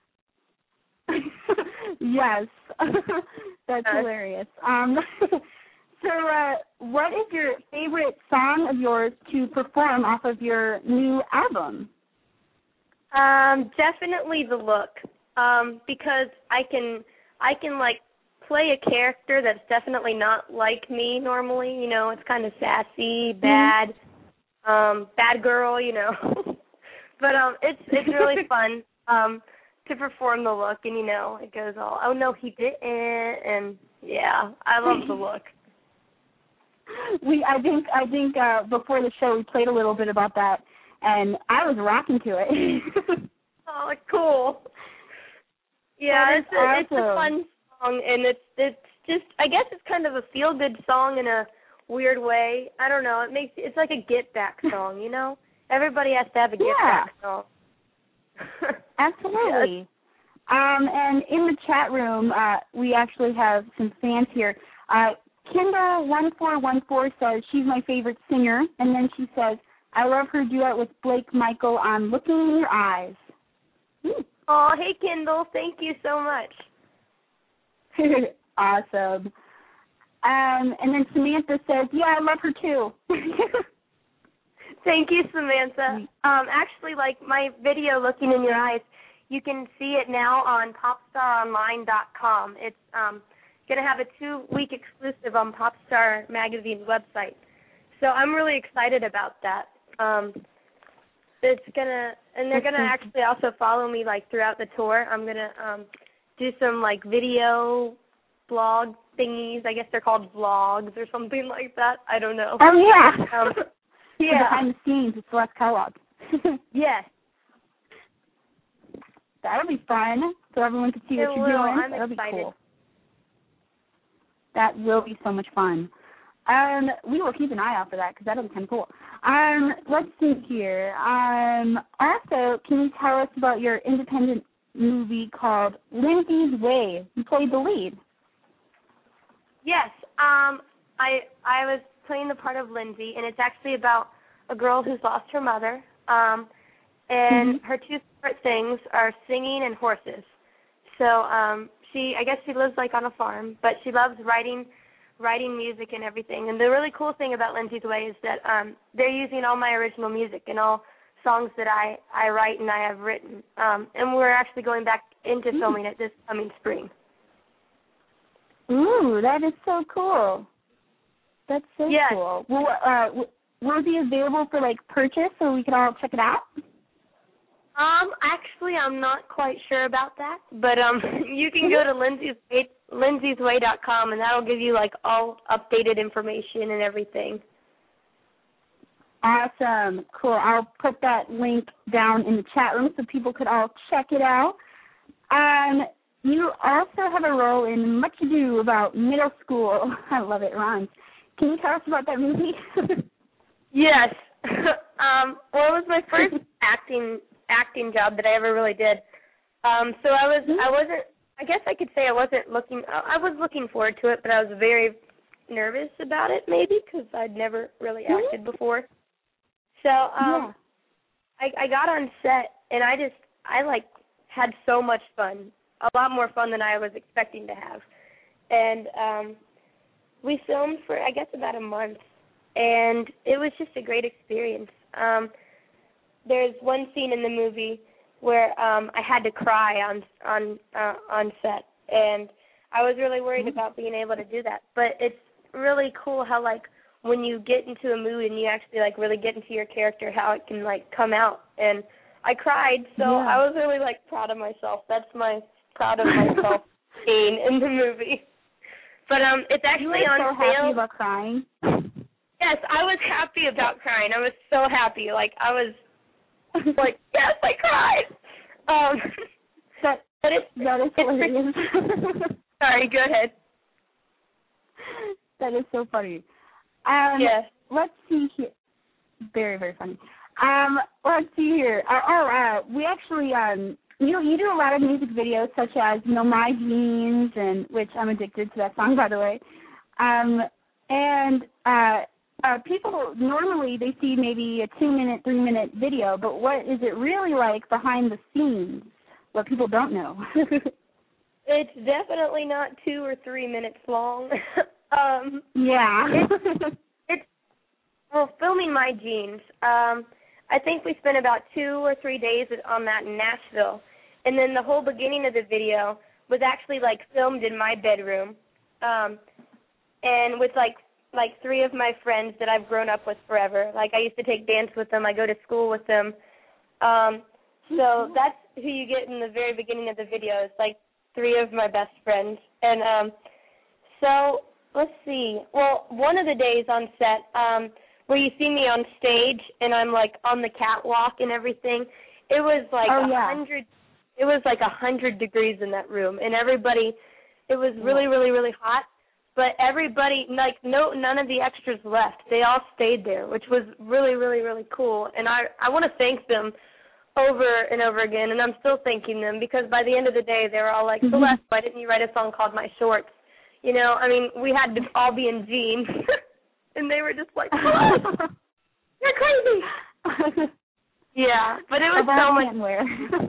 Speaker 4: Yes, that's
Speaker 7: Uh,
Speaker 4: hilarious. Um, so, uh, what is your favorite song of yours to perform off of your new album?
Speaker 7: Um, definitely The Look. Um, because I can I can like play a character that's definitely not like me normally, you know, it's kind of sassy, bad, um, bad girl, you know. But um it's it's really fun um to perform The Look, and you know, it goes all, oh no, he didn't, and yeah, I love The Look.
Speaker 4: We, I think, I think uh, before the show we played a little bit about that, and I was rocking to it.
Speaker 7: Oh, cool. Yeah,
Speaker 4: That is
Speaker 7: it's a, it's a
Speaker 4: awesome.
Speaker 7: fun song, and it's it's just, I guess it's kind of a feel good song in a weird way. I don't know. It makes it's like a get back song, you know. Everybody has to have a get
Speaker 4: Yeah.
Speaker 7: back song.
Speaker 4: Absolutely. Um, and in the chat room, uh, we actually have some fans here. Uh, Kendall one four one four says she's my favorite singer, and then she says, I love her duet with Blake Michael on Looking in Your Eyes. Ooh.
Speaker 7: Oh, hey Kendall, thank you so much.
Speaker 4: Awesome. Um, and then Samantha says, yeah, I love her too.
Speaker 7: Thank you, Samantha. Um, actually, like my video, Looking in Your Eyes, you can see it now on popstar online dot com. It's um, going to have a two-week exclusive on Popstar Magazine's website. So I'm really excited about that. Um, it's gonna, and they're gonna actually also follow me like throughout the tour. I'm gonna um, do some like video blog thingies. I guess they're called vlogs or something like that. I don't know.
Speaker 4: Oh, yeah.
Speaker 7: Um,
Speaker 4: Yeah. Behind the scenes with Celeste Kellogg.
Speaker 7: Yes.
Speaker 4: That'll be fun, so everyone can see
Speaker 7: It
Speaker 4: what you're
Speaker 7: will.
Speaker 4: doing.
Speaker 7: I'm
Speaker 4: That'll
Speaker 7: excited.
Speaker 4: be cool. That will be so much fun. Um, we will keep an eye out for that because that'll be kind of cool. Um, let's see here. Um, also, can you tell us about your independent movie called Lindsay's Way? You played the lead.
Speaker 7: Yes. Um, I I was playing the part of Lindsay, and it's actually about a girl who's lost her mother. Um, and
Speaker 4: Mm-hmm.
Speaker 7: her two favorite things are singing and horses. So um, she, I guess she lives like on a farm, but she loves writing, writing music and everything. And the really cool thing about Lindsay's Way is that um, they're using all my original music and all songs that I, I write and I have written. Um, and we're actually going back into
Speaker 4: Mm.
Speaker 7: filming it this coming spring.
Speaker 4: Ooh, that is so cool. That's so
Speaker 7: Yes.
Speaker 4: cool. Will, uh, w- will it be available for, like, purchase so we can all check it out?
Speaker 7: Um, actually, I'm not quite sure about that, but um, you can go to Lindsay's Way, lindsay's way dot com, and that'll give you like all updated information and everything.
Speaker 4: Awesome. Cool. I'll put that link down in the chat room so people could all check it out. Um, you also have a role in Much Ado About Middle School. I love it, Ron. Can you tell us about that movie?
Speaker 7: Yes. um, well, it was my first acting acting job that I ever really did. Um, so I was I wasn't. I guess I could say I wasn't looking. I was looking forward to it, but I was very nervous about it, maybe because I'd never really acted before. So um,
Speaker 4: yeah.
Speaker 7: I, I got on set, and I just, I, like, had so much fun, a lot more fun than I was expecting to have. And um, we filmed for, I guess, about a month, and it was just a great experience. Um, there's one scene in the movie where um, I had to cry on on uh, on set, and I was really worried
Speaker 4: Mm-hmm.
Speaker 7: about being able to do that. But it's really cool how, like, when you get into a mood and you actually like really get into your character, how it can like come out. And I cried, so
Speaker 4: Yeah.
Speaker 7: I was really like proud of myself. That's my proud of myself scene in the movie. But um, it's
Speaker 4: You
Speaker 7: actually
Speaker 4: were
Speaker 7: on
Speaker 4: so happy
Speaker 7: sale.
Speaker 4: about crying.
Speaker 7: Yes, I was happy about crying. I was so happy. Like, I was like, yes, I cried. Um,
Speaker 4: that,
Speaker 7: but it's,
Speaker 4: that is hilarious.
Speaker 7: Sorry, go ahead.
Speaker 4: That is so funny. Um,
Speaker 7: yes.
Speaker 4: Let's see here. Very, very funny. Um, let's see here. Uh, oh, uh, we actually, um, you know, you do a lot of music videos such as, you know, My Jeans, and which I'm addicted to that song, by the way. Um, and uh, uh, people normally they see maybe a two-minute, three-minute video, but what is it really like behind the scenes? What people don't know.
Speaker 7: It's definitely not two or three minutes long. um,
Speaker 4: yeah.
Speaker 7: it's, it's well, filming My Jeans. Um, I think we spent about two or three days on that in Nashville, and then the whole beginning of the video was actually like filmed in my bedroom, um, and with like like three of my friends that I've grown up with forever. Like I used to take dance with them. I go to school with them. Um, so that's who you get in the very beginning of the video. It's like three of my best friends, and um, so let's see. Well, one of the days on set. Um, where you see me on stage and I'm like on the catwalk and everything, it was like a
Speaker 4: oh, yeah.
Speaker 7: hundred. It was like a hundred degrees in that room, and everybody. It was really, really, really hot. But everybody, like no, none of the extras left. They all stayed there, which was really, really, really cool. And I, I want to thank them over and over again, and I'm still thanking them because by the end of the day, they were all like,
Speaker 4: mm-hmm.
Speaker 7: Celeste, why didn't you write a song called My Shorts? You know, I mean, we had to all be in jeans. And they were just like, oh, you're crazy. Yeah, but it was so much.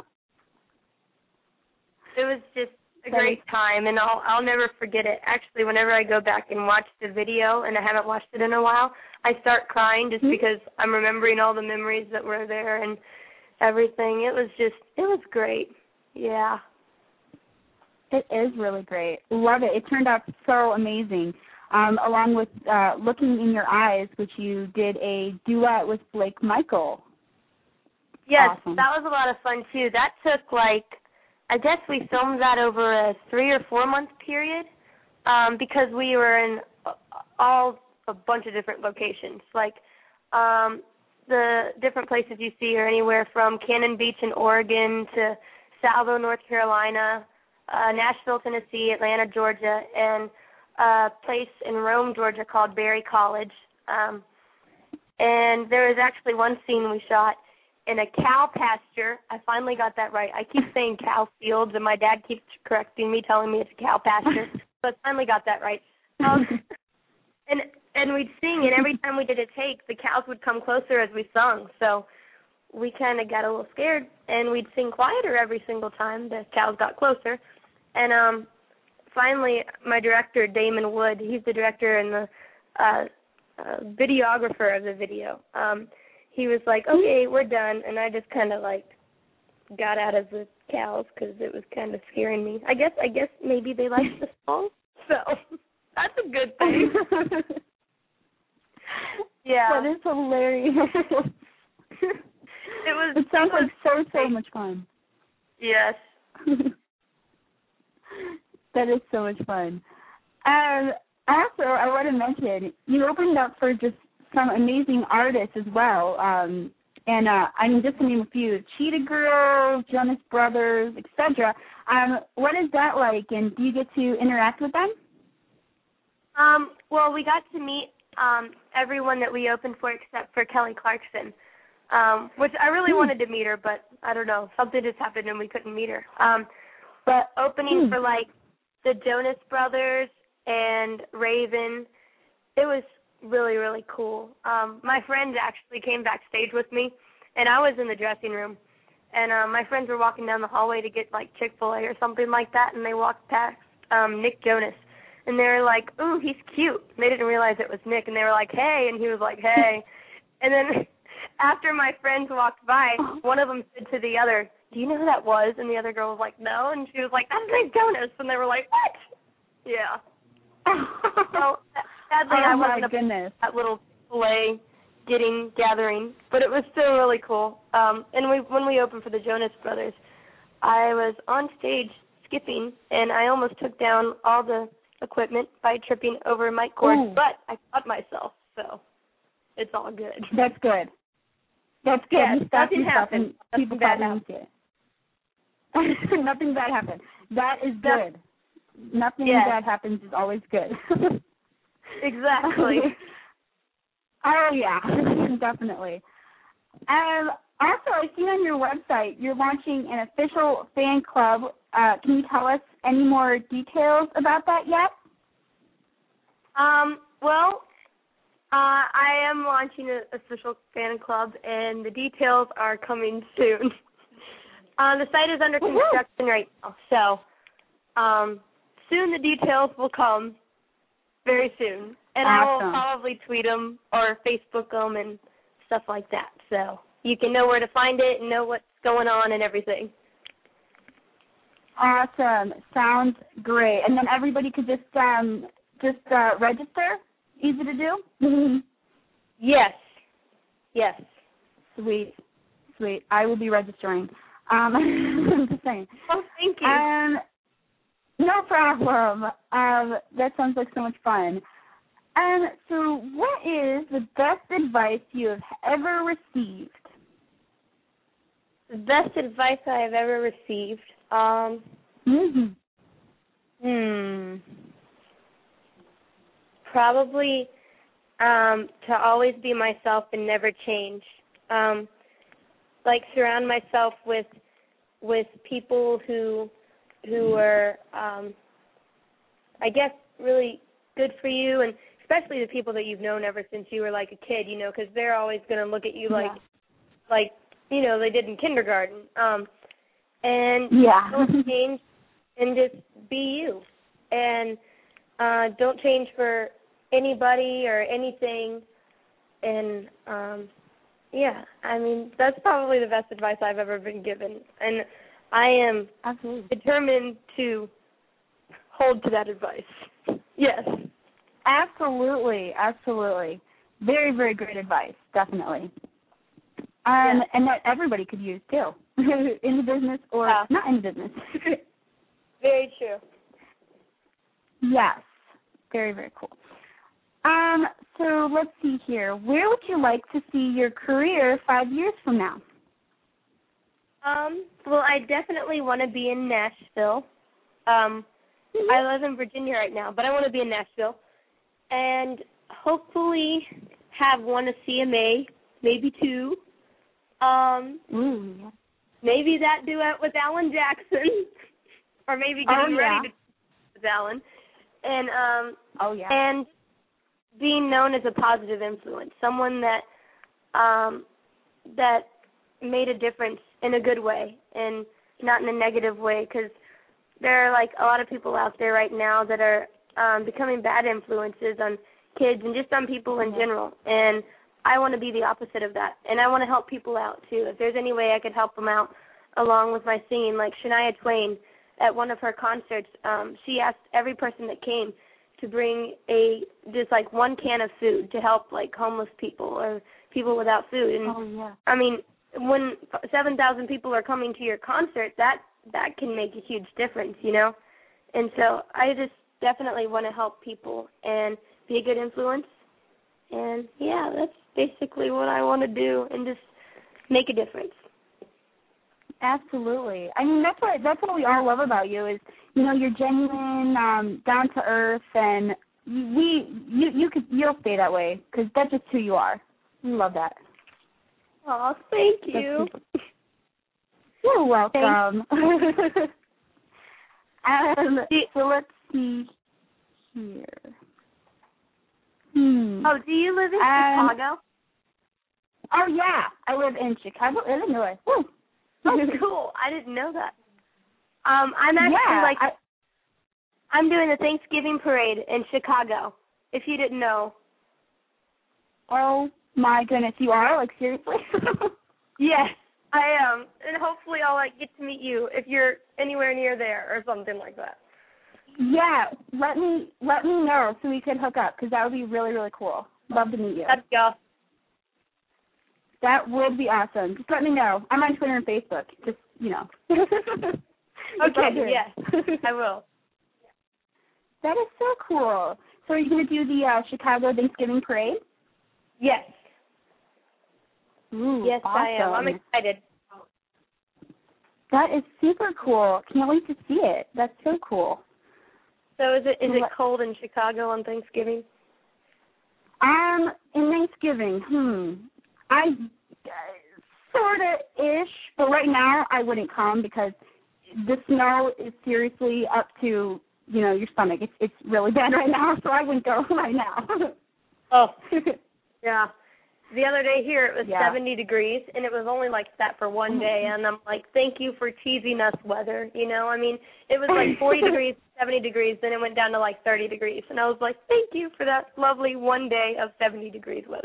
Speaker 7: It was just a great time, and I'll I'll never forget it. Actually, whenever I go back and watch the video, and I haven't watched it in a while, I start crying just mm-hmm. because I'm remembering all the memories that were there and everything. It was just, it was great. Yeah.
Speaker 4: It is really great. Love it. It turned out so amazing. Um, along with uh, Looking in Your Eyes, which you did a duet with Blake Michael.
Speaker 7: Yes,
Speaker 4: awesome.
Speaker 7: That was a lot of fun, too. That took, like, I guess we filmed that over a three- or four-month period um, because we were in all a bunch of different locations. Like, um, the different places you see are anywhere from Cannon Beach in Oregon to Salvo, North Carolina, uh, Nashville, Tennessee, Atlanta, Georgia, and a place in Rome, Georgia called Berry College. Um, and there was actually one scene we shot in a cow pasture. I finally got that right. I keep saying cow fields, and my dad keeps correcting me, telling me it's a cow pasture. So I finally got that right. Um, and and we'd sing, and every time we did a take, the cows would come closer as we sung. So we kind of got a little scared, and we'd sing quieter every single time the cows got closer. And um. Finally, my director, Damon Wood, he's the director and the uh, uh, videographer of the video. Um, he was like, okay, we're done. And I just kind of, like, got out of the cows because it was kind of scaring me. I guess I guess maybe they liked the song. So that's a good thing. Yeah.
Speaker 4: That is hilarious.
Speaker 7: It was.
Speaker 4: It sounds
Speaker 7: it
Speaker 4: like so, so much fun.
Speaker 7: Yes.
Speaker 4: That is so much fun. Um, also, I want to mention, you opened up for just some amazing artists as well. Um, and uh, I mean, just to name a few, Cheetah Girls, Jonas Brothers, et cetera. Um, what is that like, and do you get to interact with them?
Speaker 7: Um, well, we got to meet um, everyone that we opened for except for Kelly Clarkson, um, which I really mm. wanted to meet her, but I don't know. Something just happened and we couldn't meet her. Um, but opening mm. for, like, the Jonas Brothers and Raven, it was really, really cool. Um, my friend actually came backstage with me, and I was in the dressing room. And um, my friends were walking down the hallway to get, like, Chick-fil-A or something like that, and they walked past um, Nick Jonas. And they were like, ooh, he's cute. And they didn't realize it was Nick, and they were like, hey, and he was like, hey. And then after my friends walked by, one of them said to the other, do you know who that was? And the other girl was like, no. And she was like, that's Nick Jonas. And they were like, what? Yeah. So sadly,
Speaker 4: oh,
Speaker 7: I wasn't
Speaker 4: my goodness.
Speaker 7: at that little play getting gathering, but it was still really cool. Um, and we when we opened for the Jonas Brothers, I was on stage skipping, and I almost took down all the equipment by tripping over mic cords,
Speaker 4: Ooh.
Speaker 7: but I caught myself. So it's all good.
Speaker 4: That's good. That's good.
Speaker 7: Yeah,
Speaker 4: You stop
Speaker 7: nothing
Speaker 4: yourself and
Speaker 7: happened. Nothing
Speaker 4: people
Speaker 7: bad
Speaker 4: got into it. Nothing bad happened. That is good. That, Nothing
Speaker 7: yes.
Speaker 4: bad happens is always good.
Speaker 7: Exactly.
Speaker 4: Oh, yeah, definitely. Um, also, I've seen on your website you're launching an official fan club. Uh, can you tell us any more details about that yet?
Speaker 7: Um, well, uh, I am launching an official fan club, and the details are coming soon. uh, the site is under construction right now, so um, soon the details will come, very soon. And
Speaker 4: Awesome.
Speaker 7: I will probably tweet them or Facebook them and stuff like that, so you can know where to find it and know what's going on and everything.
Speaker 4: Awesome. Sounds great. And then everybody could just um, just uh, register? Easy to do?
Speaker 7: Yes. Yes.
Speaker 4: Sweet. Sweet. I will be registering. Um, I'm just saying.
Speaker 7: Oh, thank you.
Speaker 4: Um, no problem. Um, that sounds like so much fun. Um, so what is the best advice you have ever received?
Speaker 7: The best advice I have ever received? Um,
Speaker 4: Mm-hmm.
Speaker 7: hmm. Probably um, to always be myself and never change. Um, like surround myself with with people who who are, um, I guess, really good for you, and especially the people that you've known ever since you were like a kid, you know, because they're always going to look at you like,
Speaker 4: Yeah.
Speaker 7: like you know, they did in kindergarten. Um, and
Speaker 4: Yeah.
Speaker 7: don't change, and just be you, and uh, don't change for anybody or anything. And um, yeah, I mean, that's probably the best advice I've ever been given, and I am
Speaker 4: Absolutely.
Speaker 7: determined to hold to that advice. Yes.
Speaker 4: Absolutely. Absolutely. Very, very great advice. Definitely. Um,
Speaker 7: Yeah.
Speaker 4: And that everybody could use, too, in the business or
Speaker 7: Yeah.
Speaker 4: not in the business.
Speaker 7: Very true.
Speaker 4: Yes. Very, very cool. Um, so let's see here. Where would you like to see your career five years from now?
Speaker 7: Um, well, I definitely want to be in Nashville. Um,
Speaker 4: Mm-hmm.
Speaker 7: I live in Virginia right now, but I want to be in Nashville. And hopefully have one a C M A, maybe two. Um,
Speaker 4: Ooh, yeah.
Speaker 7: maybe that duet with Alan Jackson, or maybe
Speaker 4: Oh,
Speaker 7: getting
Speaker 4: yeah.
Speaker 7: ready to with Alan. And um,
Speaker 4: Oh, yeah.
Speaker 7: and being known as a positive influence, someone that um, that made a difference in a good way and not in a negative way, because there are like a lot of people out there right now that are um, becoming bad influences on kids and just on people in general. And I want to be the opposite of that, and I want to help people out too. If there's any way I could help them out along with my singing, like Shania Twain at one of her concerts, um, she asked every person that came to bring a just like one can of food to help like homeless people or people without food. And
Speaker 4: Oh, yeah.
Speaker 7: I mean, when seven thousand people are coming to your concert, that that can make a huge difference, you know. And so I just definitely want to help people and be a good influence. And yeah, that's basically what I want to do, and just make a difference.
Speaker 4: Absolutely. I mean, that's what that's what we all love about you is, you know, you're genuine, um, down to earth, and we you you could you'll stay that way because that's just who you are. We love that.
Speaker 7: Oh, thank you.
Speaker 4: That's, you're welcome. um, so let's see here. Hmm.
Speaker 7: Oh, do you live in
Speaker 4: Um,
Speaker 7: Chicago?
Speaker 4: Oh yeah, I live in Chicago, Illinois. Woo.
Speaker 7: Oh, cool. I didn't know that. Um, I'm actually
Speaker 4: Yeah,
Speaker 7: like
Speaker 4: I,
Speaker 7: I'm doing the Thanksgiving parade in Chicago. If you didn't know.
Speaker 4: oh my goodness, you are like seriously?
Speaker 7: Yes, I am, and hopefully I'll like get to meet you if you're anywhere near there or something like that.
Speaker 4: Yeah, let me let me know so we can hook up because that would be really really cool. Love to meet you.
Speaker 7: That'd be awesome.
Speaker 4: That would be awesome. Just let me know. I'm on Twitter and Facebook. Just you know.
Speaker 7: Okay. Yes, I will.
Speaker 4: That is so cool. So are you going to do the uh, Chicago Thanksgiving parade?
Speaker 7: Yes,
Speaker 4: Ooh,
Speaker 7: Yes,
Speaker 4: awesome.
Speaker 7: I am. I'm excited.
Speaker 4: That is super cool. Can't wait to see it. That's so cool.
Speaker 7: So is it is it cold in Chicago on Thanksgiving?
Speaker 4: Um, in Thanksgiving, hmm, I uh, sort of ish, but right now I wouldn't come because the snow is seriously up to, you know, your stomach. It's it's really bad right now, so I wouldn't go right now.
Speaker 7: Oh, yeah. The other day here it was
Speaker 4: yeah.
Speaker 7: seventy degrees, and it was only like that for one day, and I'm like, thank you for teasing us weather, you know? I mean, it was like forty degrees, seventy degrees, then it went down to like thirty degrees, and I was like, thank you for that lovely one day of seventy degrees weather.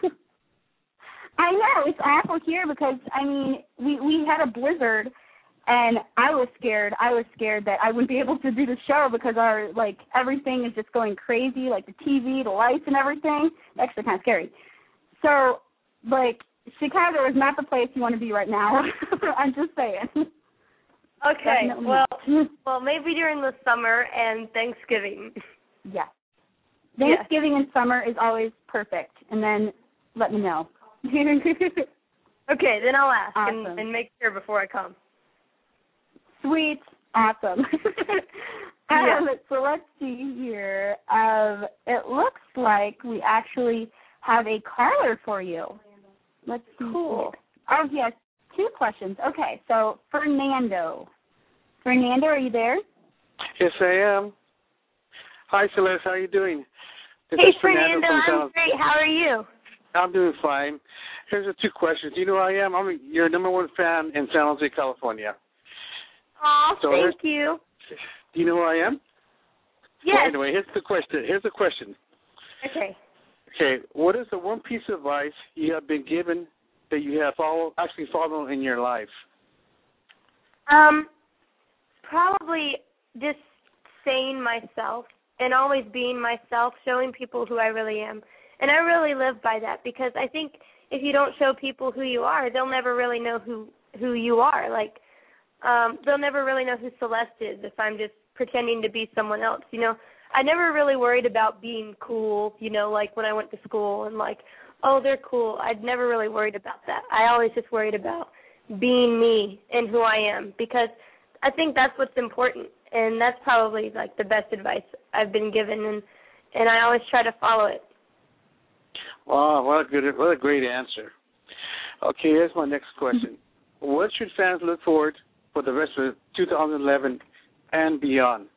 Speaker 4: I know, it's awful here because, I mean, we, we had a blizzard, and I was scared. I was scared that I wouldn't be able to do the show because our, like, everything is just going crazy, like the T V, the lights and everything. It's actually kind of scary. So, like, Chicago is not the place you want to be right now. I'm just saying.
Speaker 7: Okay,
Speaker 4: Definitely
Speaker 7: well,
Speaker 4: not.
Speaker 7: well, maybe during the summer and Thanksgiving.
Speaker 4: Yeah. Thanksgiving yeah. and summer is always perfect, and then let me know.
Speaker 7: Okay, then I'll ask
Speaker 4: awesome.
Speaker 7: and, and make sure before I come.
Speaker 4: Sweet. Awesome.
Speaker 7: yeah.
Speaker 4: um, so let's see here. Um, it looks like we actually have a caller for you. Let's see.
Speaker 7: Cool.
Speaker 4: Oh, yes, two questions. Okay, so Fernando. Fernando, are you there?
Speaker 8: Yes, I am. Hi, Celeste. How are you doing? This
Speaker 7: hey,
Speaker 8: is
Speaker 7: Fernando.
Speaker 8: Fernando
Speaker 7: I'm great. How are you?
Speaker 8: I'm doing fine. Here's the two questions. Do you know who I am? I'm your number one fan in San Jose, California.
Speaker 7: Oh,
Speaker 8: so
Speaker 7: thank you.
Speaker 8: Do you know who I am?
Speaker 7: Yes.
Speaker 8: Well, anyway, here's the question. Here's the question.
Speaker 7: Okay.
Speaker 8: Okay, what is the one piece of advice you have been given that you have follow, actually followed in your life?
Speaker 7: Um, probably just saying myself and always being myself, showing people who I really am. And I really live by that because I think if you don't show people who you are, they'll never really know who, who you are. Like, um, they'll never really know who Celeste is if I'm just pretending to be someone else, you know. I never really worried about being cool, you know, like when I went to school and like, oh, they're cool. I'd never really worried about that. I always just worried about being me and who I am because I think that's what's important, and that's probably like the best advice I've been given, and, and I always try to follow it.
Speaker 8: Wow, what a good, what a great answer. Okay, here's my next question. What should fans look forward for the rest of two thousand eleven and beyond?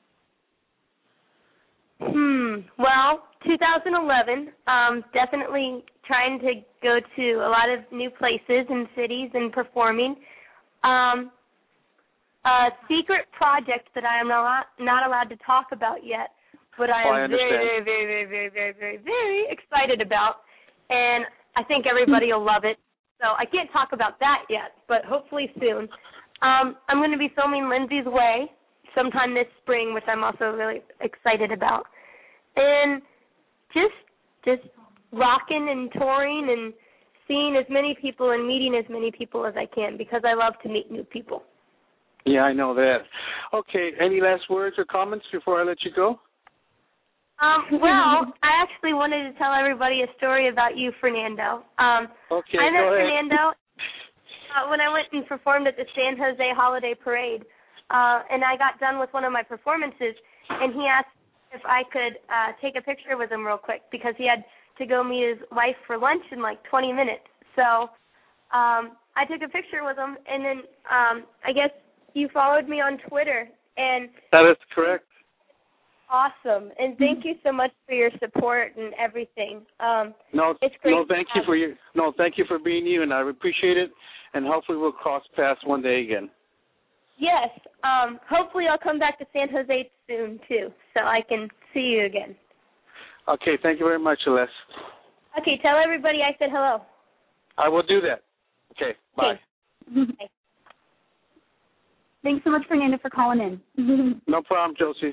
Speaker 7: Hmm. Well, two thousand eleven, um, definitely trying to go to a lot of new places and cities and performing. Um, a secret project that I am not, not allowed to talk about yet, but I am
Speaker 8: oh, I
Speaker 7: very, very, very, very, very, very, very excited about, and I think everybody will love it. So I can't talk about that yet, but hopefully soon. Um, I'm going to be filming Lindsay's Way sometime this spring, which I'm also really excited about. And just just rocking and touring and seeing as many people and meeting as many people as I can because I love to meet new people.
Speaker 8: Yeah, I know that. Okay, any last words or comments before I let you go?
Speaker 7: Um, well, I actually wanted to tell everybody a story about you, Fernando. Um,
Speaker 8: okay,
Speaker 7: I met
Speaker 8: go ahead.
Speaker 7: Fernando uh, when I went and performed at the San Jose Holiday Parade, uh, and I got done with one of my performances, and he asked if I could uh, take a picture with him real quick because he had to go meet his wife for lunch in like twenty minutes. So um, I took a picture with him, and then um, I guess you followed me on Twitter. And
Speaker 8: that is correct.
Speaker 7: Awesome, and thank you so much for your support and everything. Um,
Speaker 8: no,
Speaker 7: it's great.
Speaker 8: No, thank you for your no, thank you for being you, and I appreciate it. And hopefully we'll cross paths one day again.
Speaker 7: Yes. Um, hopefully I'll come back to San Jose soon, too, so I can see you again.
Speaker 8: Okay, thank you very much, Celeste.
Speaker 7: Okay, tell everybody I said hello.
Speaker 8: I will do that. Okay, bye.
Speaker 7: Okay. Bye.
Speaker 4: Thanks so much, Fernando, for calling in.
Speaker 8: No problem, Josie.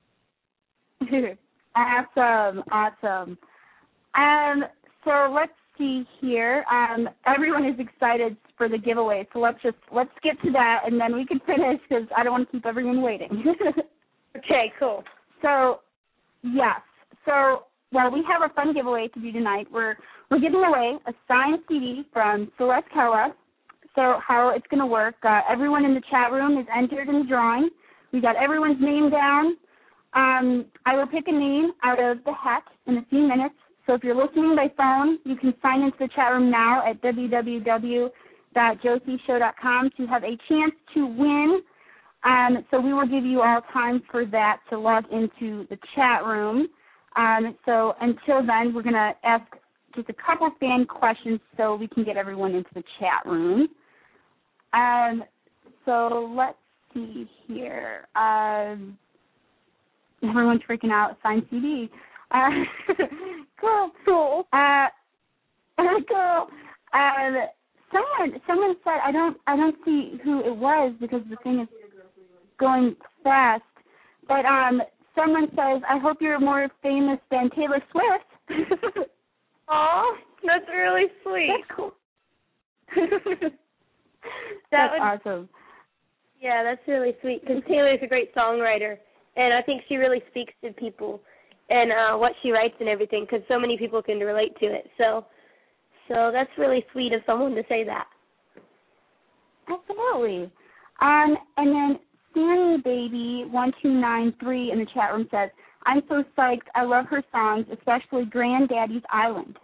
Speaker 4: Awesome, awesome. Um, so let's see here. Um, everyone is excited for the giveaway, so let's just let's get to that, and then we can finish because I don't want to keep everyone waiting.
Speaker 7: Okay, cool.
Speaker 4: So, yes. So well, we have a fun giveaway to do tonight. We're we're giving away a signed C D from Celeste Kella. So how it's going to work, uh, everyone in the chat room is entered in the drawing. We got everyone's name down. Um, I will pick a name out of the hat in a few minutes. So if you're listening by phone, you can sign into the chat room now at w w w dot josie show dot com to have a chance to win. Um, so we will give you all time for that to log into the chat room. Um, so until then, we're going to ask just a couple fan questions so we can get everyone into the chat room. Um, so let's see here. Um, everyone's freaking out. Signed C D. Uh, cool. Cool. Uh, cool. Um, someone, someone said I don't, I don't see who it was because the thing is going fast. But um, someone says, I hope you're more famous than Taylor Swift.
Speaker 7: Aw, that's really sweet.
Speaker 4: That's cool.
Speaker 7: that
Speaker 4: that's
Speaker 7: would,
Speaker 4: awesome.
Speaker 7: Yeah, that's really sweet because Taylor's a great songwriter, and I think she really speaks to people and uh, what she writes and everything because so many people can relate to it. So, so that's really sweet of someone to say that.
Speaker 4: Absolutely. Um, and then Sammy Baby one two nine three in the chat room says, I'm so psyched. I love her songs, especially Granddaddy's Island.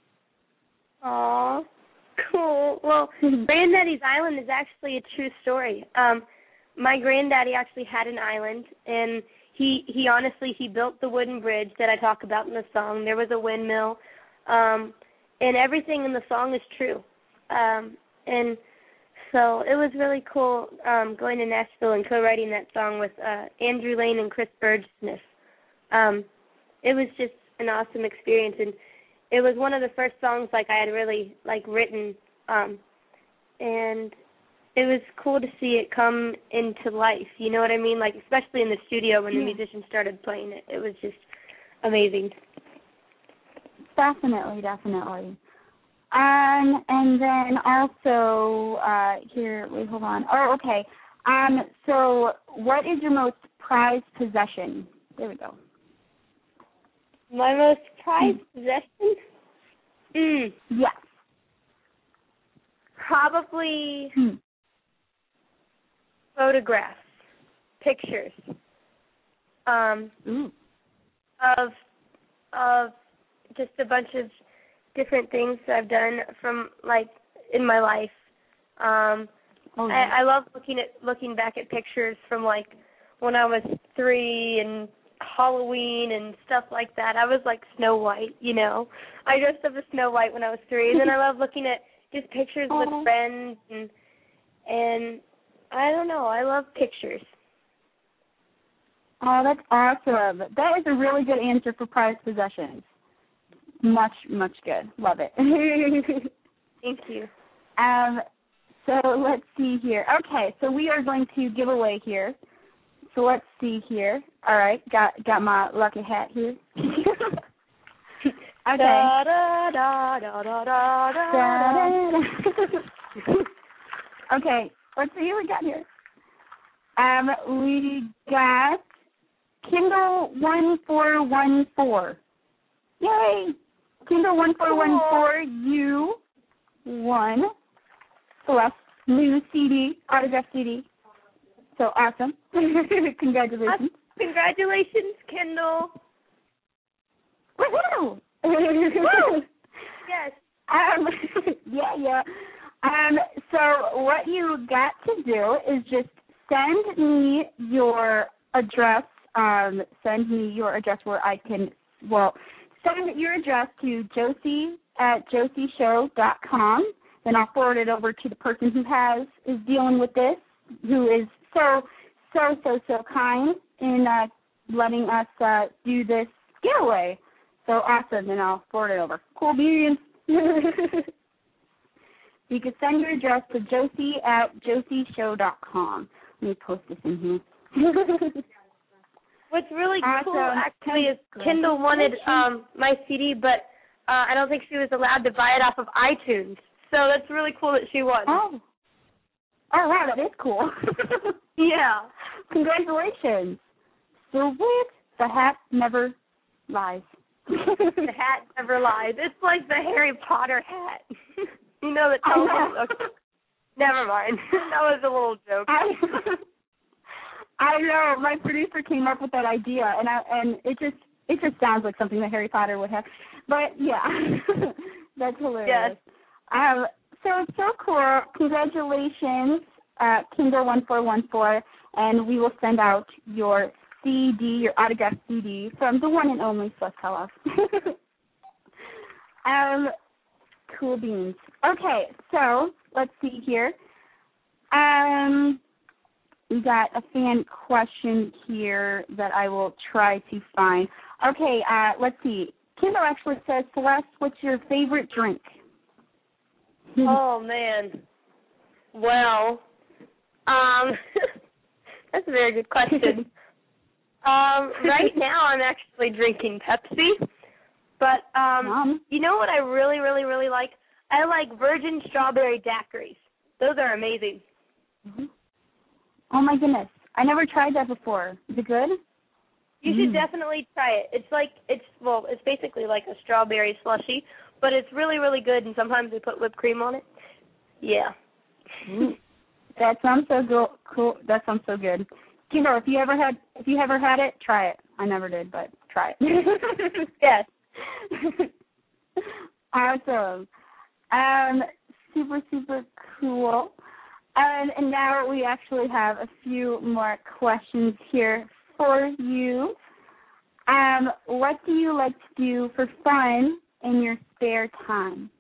Speaker 7: Aw, cool. Well, Granddaddy's Island is actually a true story. Um, my granddaddy actually had an island, and he, he honestly, he built the wooden bridge that I talk about in the song. There was a windmill, um, and everything in the song is true. Um, and so it was really cool um, going to Nashville and co-writing that song with uh, Andrew Lane and Chris Burgess. Um, it was just an awesome experience, and it was one of the first songs like I had really like written, um, and it was cool to see it come into life. You know what I mean? Like especially in the studio when yeah. the musicians started playing it, it was just amazing.
Speaker 4: Definitely, definitely. Um, and then also uh, here, wait, hold on. Oh, okay. Um, so what is your most prized possession? There we go.
Speaker 7: My most prized mm. possession? Mm.
Speaker 4: Yes.
Speaker 7: Probably
Speaker 4: mm.
Speaker 7: photographs, pictures, um,
Speaker 4: mm.
Speaker 7: of of just a bunch of different things that I've done from like in my life. Um,
Speaker 4: oh, yeah.
Speaker 7: I, I love looking at looking back at pictures from like when I was three and Halloween and stuff like that. I was like Snow White, you know. I dressed up as Snow White when I was three, and then I love looking at just pictures
Speaker 4: oh.
Speaker 7: with friends and and I don't know. I love pictures.
Speaker 4: Oh, that's awesome. That is a really good answer for prized possessions. Much, much good. Love it.
Speaker 7: Thank you.
Speaker 4: Um, so let's see here. Okay, so we are going to give away here. So let's see here. All right, got got my lucky hat here. Okay.
Speaker 7: Da, da, da, da, da, da, da, da.
Speaker 4: Okay, let's see what we got here. Um, we got Kindle one four one four. Yay! Kindle one four one four, you won Celeste's new C D, autograph C D. So awesome. Congratulations.
Speaker 7: Uh, congratulations, Kendall.
Speaker 4: Woohoo!
Speaker 7: Yes.
Speaker 4: Um, yeah, yeah. Um, so what you got to do is just send me your address. Um, send me your address where I can, well, send your address to Josie at josie show dot com. Then I'll forward it over to the person who has is dealing with this, who is so, so, so, so kind in uh, letting us uh, do this giveaway. So awesome, and I'll forward it over. Cool beans. You can send your address to Josie at josie show dot com. Let me post this in here.
Speaker 7: What's really
Speaker 4: awesome.
Speaker 7: cool, actually, is Kendall wanted um, my C D, but uh, I don't think she was allowed to buy it off of iTunes. So that's really cool that she won.
Speaker 4: Oh. Oh, wow, that is cool.
Speaker 7: Yeah.
Speaker 4: Congratulations. So weird. The hat never lies.
Speaker 7: The hat never lies. It's like the Harry Potter hat. You know that tells you. Okay. Never mind. That was a little joke.
Speaker 4: I, I know. My producer came up with that idea, and I and it just it just sounds like something that Harry Potter would have. But yeah, that's hilarious. Yes. Um. So it's so cool. Congratulations, uh, Kindle one four one four, and we will send out your C D, your autographed C D from the one and only Celeste Helloff. um, cool beans. Okay, so let's see here. Um, we got a fan question here that I will try to find. Okay, uh, let's see. Kindle actually says, Celeste, what's your favorite drink?
Speaker 7: Oh, man. Well, um, that's a very good question. um, right now I'm actually drinking Pepsi, but um, Mom. You know what I really, really, really like? I like virgin strawberry daiquiris. Those are amazing.
Speaker 4: Mm-hmm. Oh, my goodness. I never tried that before. Is it good?
Speaker 7: You
Speaker 4: mm.
Speaker 7: should definitely try it. It's like, it's, well, it's basically like a strawberry slushie, but it's really, really good, and sometimes they put whipped cream on it. Yeah.
Speaker 4: Mm. That sounds so go- cool. That sounds so good. Kindle, if you ever had if you ever had it, try it. I never did, but try it.
Speaker 7: Yes.
Speaker 4: Awesome. Um, super, super cool. Um, and now we actually have a few more questions here for you. Um, what do you like to do for fun in your spare time?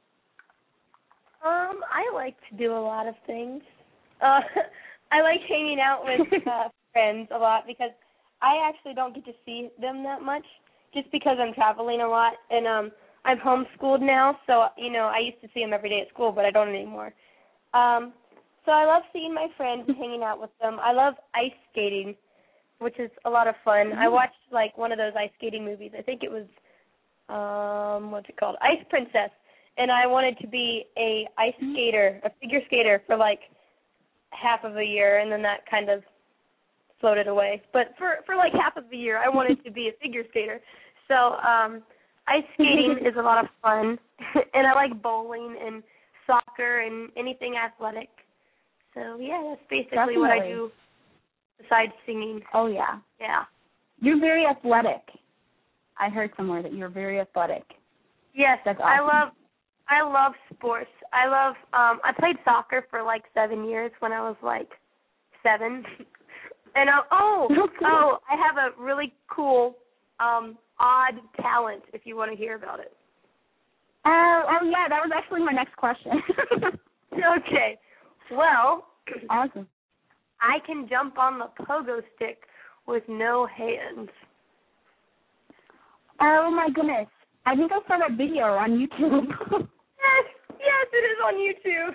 Speaker 7: Um, I like to do a lot of things. Uh, I like hanging out with uh, friends a lot because I actually don't get to see them that much just because I'm traveling a lot, and um, I'm homeschooled now, so, you know, I used to see them every day at school, but I don't anymore. Um, so I love seeing my friends and hanging out with them. I love ice skating, which is a lot of fun. Mm-hmm. I watched, like, one of those ice skating movies. I think it was, um, what's it called? Ice Princess. And I wanted to be a ice skater, a figure skater for, like, half of a year, and then that kind of floated away. But for, for like, half of the year, I wanted to be a figure skater. So um, ice skating is a lot of fun, and I like bowling and soccer and anything athletic. So, yeah, that's basically Definitely. what I do besides singing.
Speaker 4: Oh, yeah.
Speaker 7: Yeah.
Speaker 4: You're very athletic. I heard somewhere that you're very athletic.
Speaker 7: Yes,
Speaker 4: that's awesome.
Speaker 7: I love I love sports. I love, um, I played soccer for like seven years when I was like seven. And, uh, oh, oh, I have a really cool, um, odd talent if you want to hear about it.
Speaker 4: Uh, oh, yeah, that was actually my next question.
Speaker 7: Okay. Well,
Speaker 4: awesome.
Speaker 7: I can jump on the pogo stick with no hands.
Speaker 4: Oh, my goodness. I think I saw that video on YouTube.
Speaker 7: Yes, yes, it is on YouTube.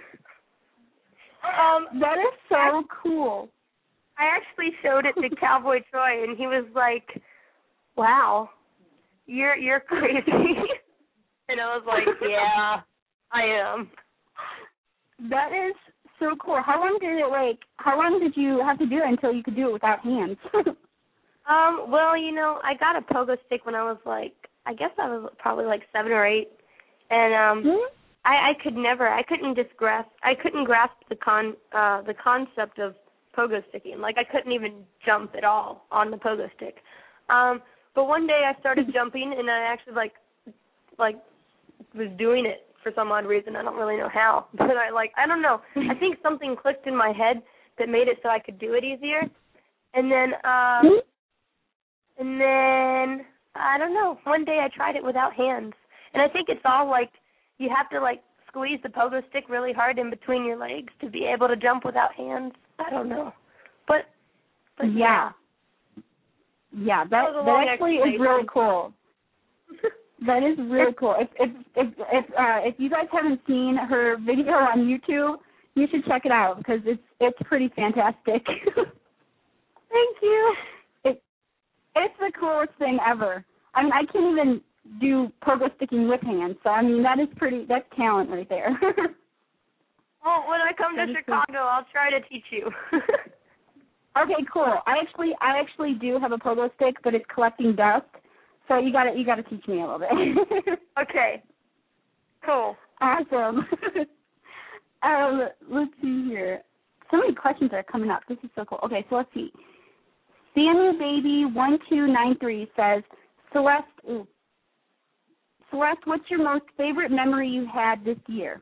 Speaker 7: Um,
Speaker 4: that is so I, cool.
Speaker 7: I actually showed it to Cowboy Troy, and he was like, "Wow, you're you're crazy." And I was like, "Yeah, I am."
Speaker 4: That is so cool. How long did it like? How long did you have to do it until you could do it without hands?
Speaker 7: um. Well, you know, I got a pogo stick when I was like. I guess I was probably like seven or eight, and um, mm-hmm. I, I could never, I couldn't just grasp, I couldn't grasp the con, uh, the concept of pogo sticking. Like I couldn't even jump at all on the pogo stick. Um, but one day I started jumping, and I actually like, like, was doing it for some odd reason. I don't really know how, but I like, I don't know. I think something clicked in my head that made it so I could do it easier, and then, um, mm-hmm. and then. I don't know. One day I tried it without hands. And I think it's all like you have to like squeeze the pogo stick really hard in between your legs to be able to jump without hands. I don't know. But, but
Speaker 4: yeah. Yeah, that, that, that actually is really cool. That is really cool. If if if if, uh, if you guys haven't seen her video on YouTube, you should check it out because it's it's pretty fantastic.
Speaker 7: Thank you.
Speaker 4: It's the coolest thing ever. I mean, I can't even do pogo sticking with hands, so I mean that is pretty. That's talent right there.
Speaker 7: Well, when I come that to Chicago, cool. I'll try to teach you.
Speaker 4: Okay, cool. I actually, I actually do have a pogo stick, but it's collecting dust, So you gotta you gotta teach me a little bit.
Speaker 7: Okay. Cool.
Speaker 4: Awesome. um, let's see here. So many questions are coming up. This is so cool. Okay, so let's see. Sammy Baby one two nine three says, Celeste, ooh, Celeste, what's your most favorite memory you had this year?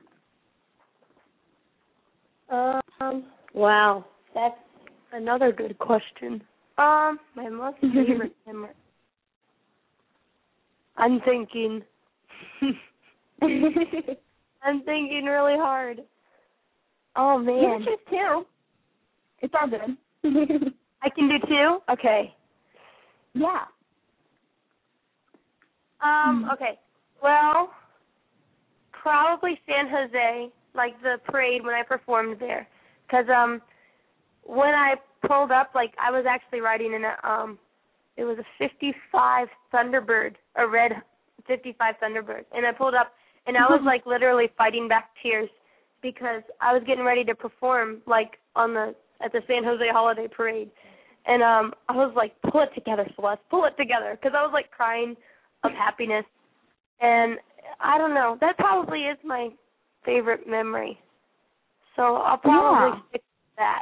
Speaker 7: Um. Wow, that's another good question. Um, my most favorite memory. I'm thinking. I'm thinking really hard. Oh man.
Speaker 4: You can choose two. It's all good.
Speaker 7: I can do two? Okay.
Speaker 4: Yeah.
Speaker 7: Um, okay. Well, probably San Jose, like the parade when I performed there. Because um, when I pulled up, like I was actually riding in a, um, it was a fifty-five Thunderbird, a red fifty-five Thunderbird. And I pulled up, and I was like literally fighting back tears because I was getting ready to perform, like on the, at the San Jose Holiday Parade. And um, I was like, pull it together, Celeste, pull it together, because I was like crying of happiness. And I don't know, that probably is my favorite memory. So I'll probably
Speaker 4: yeah.
Speaker 7: stick with that.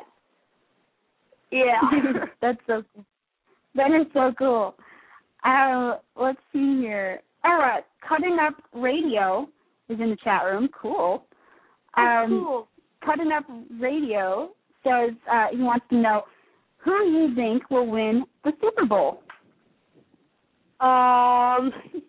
Speaker 7: Yeah.
Speaker 4: That's so cool. That is so cool. Uh, let's see here. All right, Cutting Up Radio is in the chat room. Cool. Um,
Speaker 7: cool.
Speaker 4: Cutting Up Radio says uh, he wants to know, who do you think will win the Super Bowl?
Speaker 7: Um.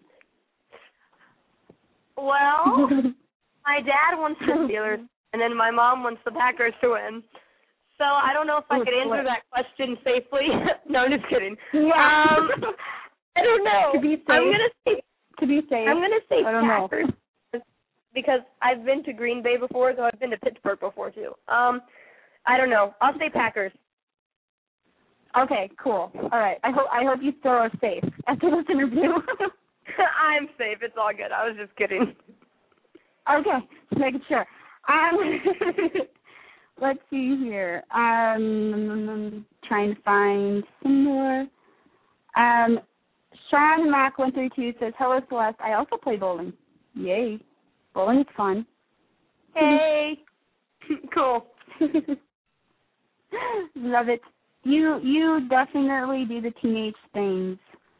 Speaker 7: Well, my dad wants the Steelers, and then my mom wants the Packers to win. So I don't know if I could answer that question safely. No, I'm just kidding.
Speaker 4: Yeah.
Speaker 7: Um, I don't know.
Speaker 4: To be safe.
Speaker 7: I'm gonna say.
Speaker 4: To be safe.
Speaker 7: I'm gonna say
Speaker 4: I don't
Speaker 7: Packers
Speaker 4: know.
Speaker 7: because I've been to Green Bay before, so I've been to Pittsburgh before too. Um, I don't know. I'll say Packers.
Speaker 4: Okay, cool. All right. I hope I hope you still are safe after this interview.
Speaker 7: I'm safe. It's all good. I was just kidding.
Speaker 4: Okay, just making sure. Um, let's see here. Um, I'm trying to find some more. Um, Sean Mac one three two says, "Hello, Celeste. I also play bowling. Yay, bowling is fun."
Speaker 7: Hey, cool.
Speaker 4: Love it. You you definitely do the teenage things.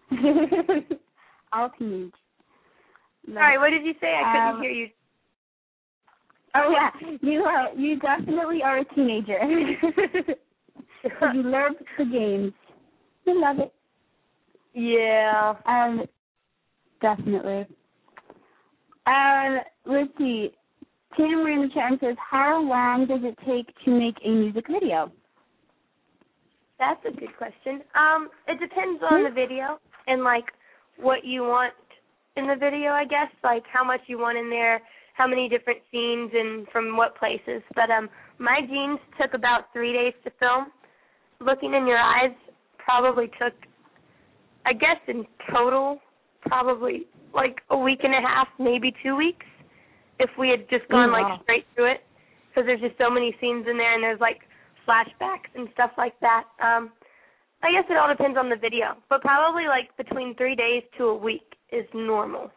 Speaker 4: All teenage. Love
Speaker 7: Sorry, what did you say? I couldn't
Speaker 4: um,
Speaker 7: hear you.
Speaker 4: Oh yeah, you are. You definitely are a teenager. You love the games. You love it.
Speaker 7: Yeah.
Speaker 4: Um, definitely. Um, let's see. Tim in the chat room says, "How long does it take to make a music video?"
Speaker 7: That's a good question. Um, it depends on the video and like what you want in the video, I guess, like how much you want in there, how many different scenes and from what places. But um, My Jeans took about three days to film. Looking in Your Eyes probably took, I guess in total, probably like a week and a half, maybe two weeks, if we had just gone
Speaker 4: oh, wow.
Speaker 7: like straight through it, because there's just so many scenes in there and there's like flashbacks and stuff like that. Um, I guess it all depends on the video, but probably like between three days to a week is normal.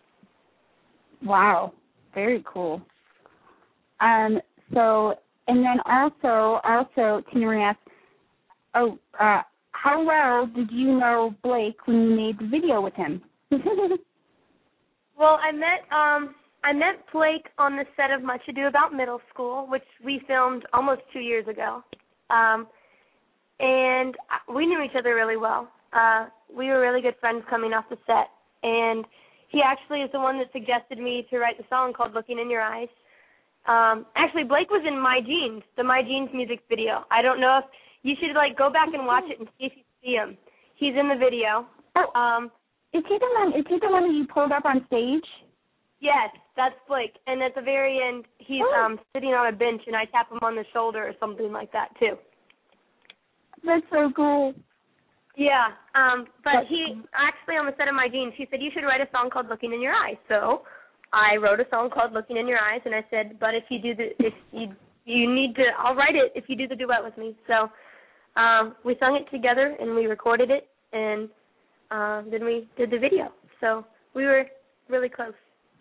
Speaker 4: Wow, very cool. Um, so, and then also, also, Tina Marie asked, oh, uh, how well did you know Blake when you made the video with him?
Speaker 7: Well, I met um, I met Blake on the set of Much Ado About Middle School, which we filmed almost two years ago. Um, and we knew each other really well. Uh, we were really good friends coming off the set. And he actually is the one that suggested me to write the song called Looking in Your Eyes. Um, actually, Blake was in My Jeans, the My Jeans music video. I don't know if you should, like, go back and watch it and see if you see him. He's in the video.
Speaker 4: Oh,
Speaker 7: um,
Speaker 4: is he the one, is he the one that you pulled up on stage?
Speaker 7: Yes, that's Blake. And at the very end, he's
Speaker 4: oh.
Speaker 7: um, sitting on a bench, and I tap him on the shoulder or something like that, too.
Speaker 4: That's so cool.
Speaker 7: Yeah, um, but he actually on the set of My Jeans, he said, you should write a song called Looking in Your Eyes. So I wrote a song called Looking in Your Eyes, and I said, but if you do the, if you you need to, I'll write it if you do the duet with me. So um, we sung it together, and we recorded it, and uh, then we did the video. So we were really close.